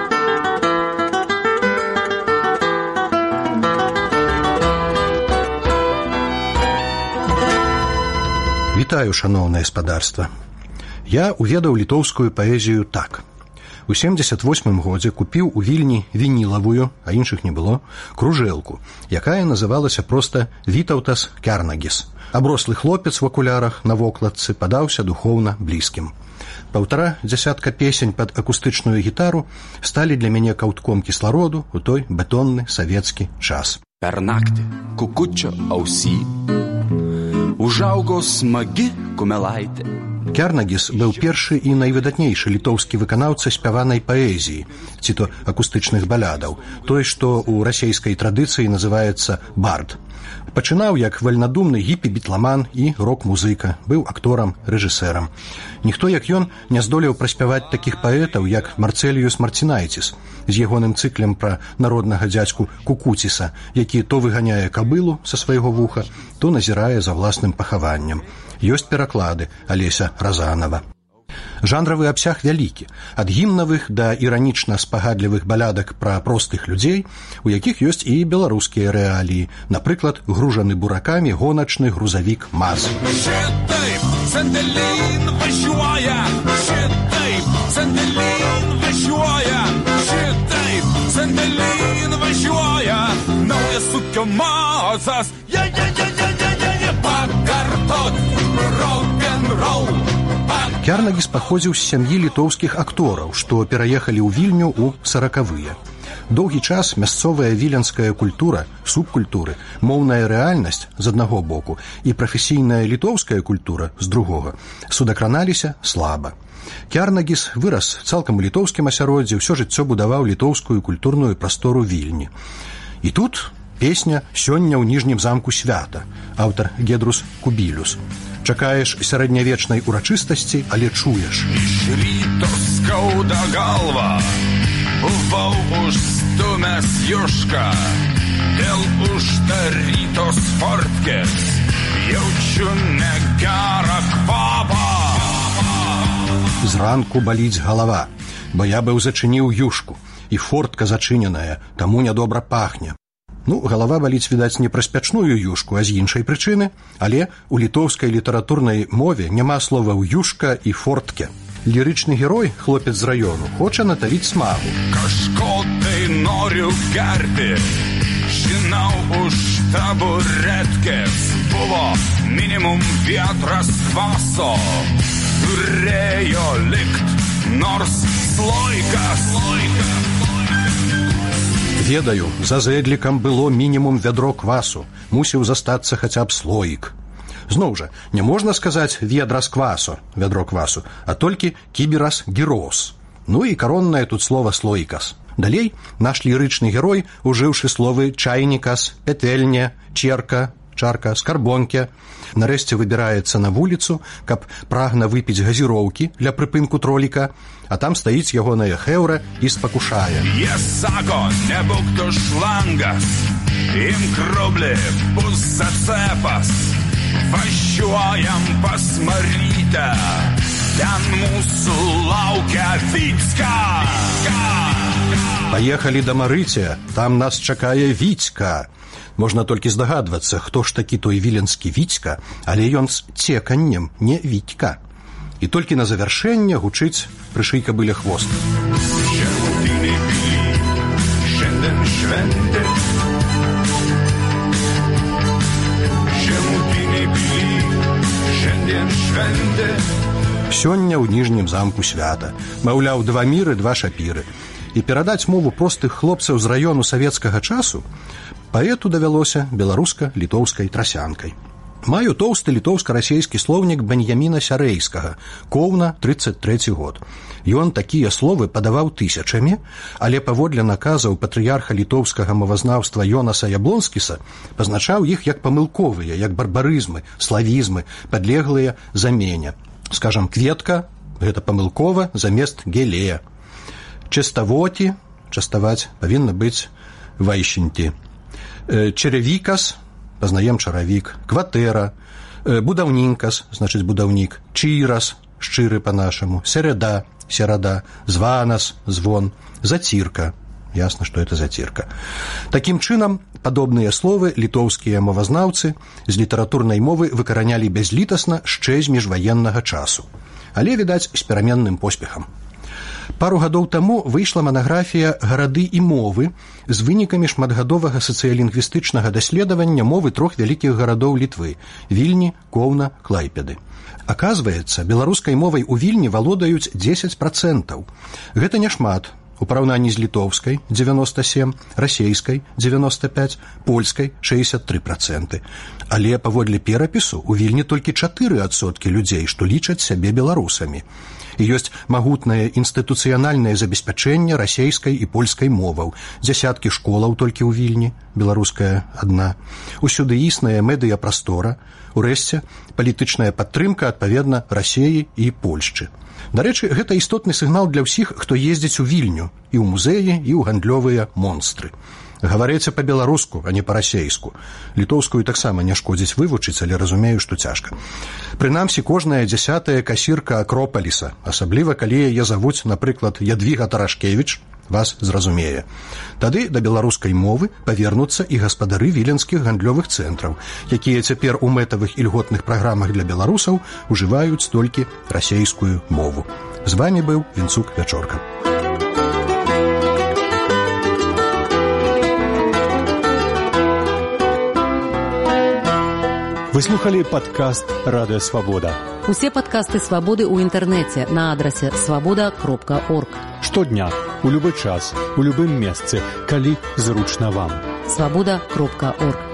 Вітаю, шаноўнае спадарства. Я уведаў літоўскую паэзію так. У 78 годзе купіў у Вільні вінілавую, а іншых не было, кружэлку, якая называлася проста «Вітаўтас Кярнагіс». Аброслы хлопец в акулярах на вокладцы падаўся духоўна блізкім. 1,5 десятка песень под акустычную гітару сталі для мяне каўтком кіслароду у той бетонны савецкі час. Per naktį kukučio ausy užaugo smagi kumelaitė. Кярнагіс быў першы і найвыдатнейшы літоўскі выканаўца спяванай паэзіі, ці то акустычных балядаў, той, што ў расейскай традыцыі называецца бард. Пачынаў як вальнадумны гіпі-бітламан і рок-музыка, быў акторам, рэжысэрам. Ніхто, як ён, не здолеў праспяваць такіх паэтаў, як Марцэліюс Марцінайціс з ягоным цыклем пра народнага дзядзьку Кукуціса, які то выганяе кабылу са свайго вуха, то назірае за власным пахаваннем. Ёсць пераклады Алеся Разанова. Жанравы абсяг вялікі, ад гімнавых да іранічна-спагадлівых балядак пра простых людзей, у якіх ёсць і беларускія рэаліі, напрыклад, гружаны буракамі гоначны грузавік МАЗ. Шитtaip, Sandelin važiuoja, šitaip, Sandelin važiuoja, šitaip sandėlyn važiuoja, naujas ūkio mazas, pakartot rock'n'roll. Кярнагіс паходзіў з сям'і літоўскіх актораў, што пераехалі ў Вільню ў 40-е. Доўгі час мясцовая віленская культура, субкультуры, моўная рэальнасць з аднаго боку і прафесійная літоўская культура з другога судакраналіся слаба. Кярнагіс вырас цалкам у літоўскім асяроддзі, ўсё жыццё будаваў літоўскую культурную прастору Вільні. І тут песня «Сёння ў ніжнім замку свята», аўтар Гедрус Кубілюс. Чакаеш сярэднявечнай урачыстасці, але чуеш. Ryto skauda galva, buvau užstumęs jušką, dėl uždarytos fortkės, jaučiu negerą kvapą. Зранку баліць галава, бо я быў зачыніў юшку, і фортка зачыненая, таму нядобра пахне. Ну, галава баліць, відаць, не праз пячную юшку, а з іншай прычыны, але у літоўскай літаратурнай мове няма словаў юшка і фортке. Лірычны герой, хлопец з раёну, хоча натавіць смагу. Kažko tai noriu gerti, žinau už taburetkės buvo minimum vietras kvaso, turėjo likt nors sloikas. Ведаю, за зэдлікам было мінімум вядро квасу, мусіў застацца хаця б слоік. Зноў жа, не можна сказаць ведра з квасу, вядро квасу, а толькі кіберас гірос. Ну і короннае тут слова слоікас. Далей наш лірычны герой, ужыўшы словы чайнікас, петэльня, черка, чарка, скарбонке, нарэшце выбіраецца на вуліцу, каб прагна выпіць газіроўкі для прыпынку троліка, а там стаіць ягоная хэўра і спакушае. Sako, nebūk tu šlangas, imk rublį, bus atcepas, važiuojam pas Marytę, ten mūsų laukia Віцька. Паехалі да Марыця, там нас чакае Віцька. Можна толькі здагадвацца, хто ж такі той віленскі Віцька, але ён з цеканнем, не Вітька. І толькі на завяршэнне гучыць «Прышый кабыля хвост». Сёння ў ніжнім замку свята. Маўляў, два міры, два шапіры. І перадаць мову простых хлопцаў з раёну савецкага часу паэту давялося беларуска-літоўскай трасянкай. Маю тоўсты літоўска-расейскі слоўнік Беньяміна Сярэйскага, Коўна, 33 год. Ён такія словы падаваў тысячамі, але паводле наказаў патрыярха літоўскага мовазнаўства Йонаса Яблонскіса пазначаў іх як памылковыя, як барбарызмы, славізмы, падлеглыя замене. Скажам, кветка – гэта памылкова замест гелея. Частавоці, частаваць павінна быць вайшеньці. Чаравікас, пазнаем чаравік, кватэра, будаўнінкас, значыць будаўнік, чырас, шчыры па-нашаму, серада, серада, званас, звон, зацірка. Ясна, што это зацірка. Такім чынам, падобныя словы літоўскія мовазнаўцы з літаратурнай мовы выкаранялі бязлітасна шчэ з міжваеннага часу. Але, відаць, з пераменным поспехам. Пару гадоў таму выйшла манаграфія «Гарады і мовы» з вынікамі шматгадовага сацыялінгвістычнага даследавання мовы трох вялікіх гарадоў Літвы – Вільні, Коўна, Клайпеды. Аказваецца, беларускай мовай у Вільні валодаюць 10%. Гэта няшмат. У параўнанні з літоўскай – 97%, расейскай – 95%, польскай – 63%. Але паводле перапісу у Вільні толькі 4% людзей, што лічаць сябе беларусамі. І ёсць магутнае інстытуцыянальнае забеспячэнне расейскай і польскай моваў, дзясяткі школаў толькі ў Вільні, беларуская адна. Усюды існая медыяпрастора, урэшце палітычная падтрымка адпаведна Расеі і Польшчы. Дарэчы, гэта істотны сігнал для ўсіх, хто ездзіць у Вільню, і ў музеі, і ў гандлёвыя монстры. Гаварэце па-беларуску, а не па-расейску. Літоўскую таксама не шкодзіць вывучыць, але разумею, што цяжка. Прынамсі, кожная 10-я касірка Акропаліса, асабліва калі яе завуць, напрыклад, Ядвіга Тарашкевіч, вас зразумее. Тады да беларускай мовы павернуцца і гаспадары віленскіх гандлёвых цэнтраў, якія цяпер у мэтавых і льготных праграмах для беларусаў ужываюць толькі расейскую мову. З вамі быў Вінцук Вячорка. Вы слухали падкаст «Радыё Свабода». Усе падкасты «Свабоды» ў інтэрнэце на адрасе swaboda.org. Штодня, у любы час, у любым месцы, калі зручна вам. swaboda.org.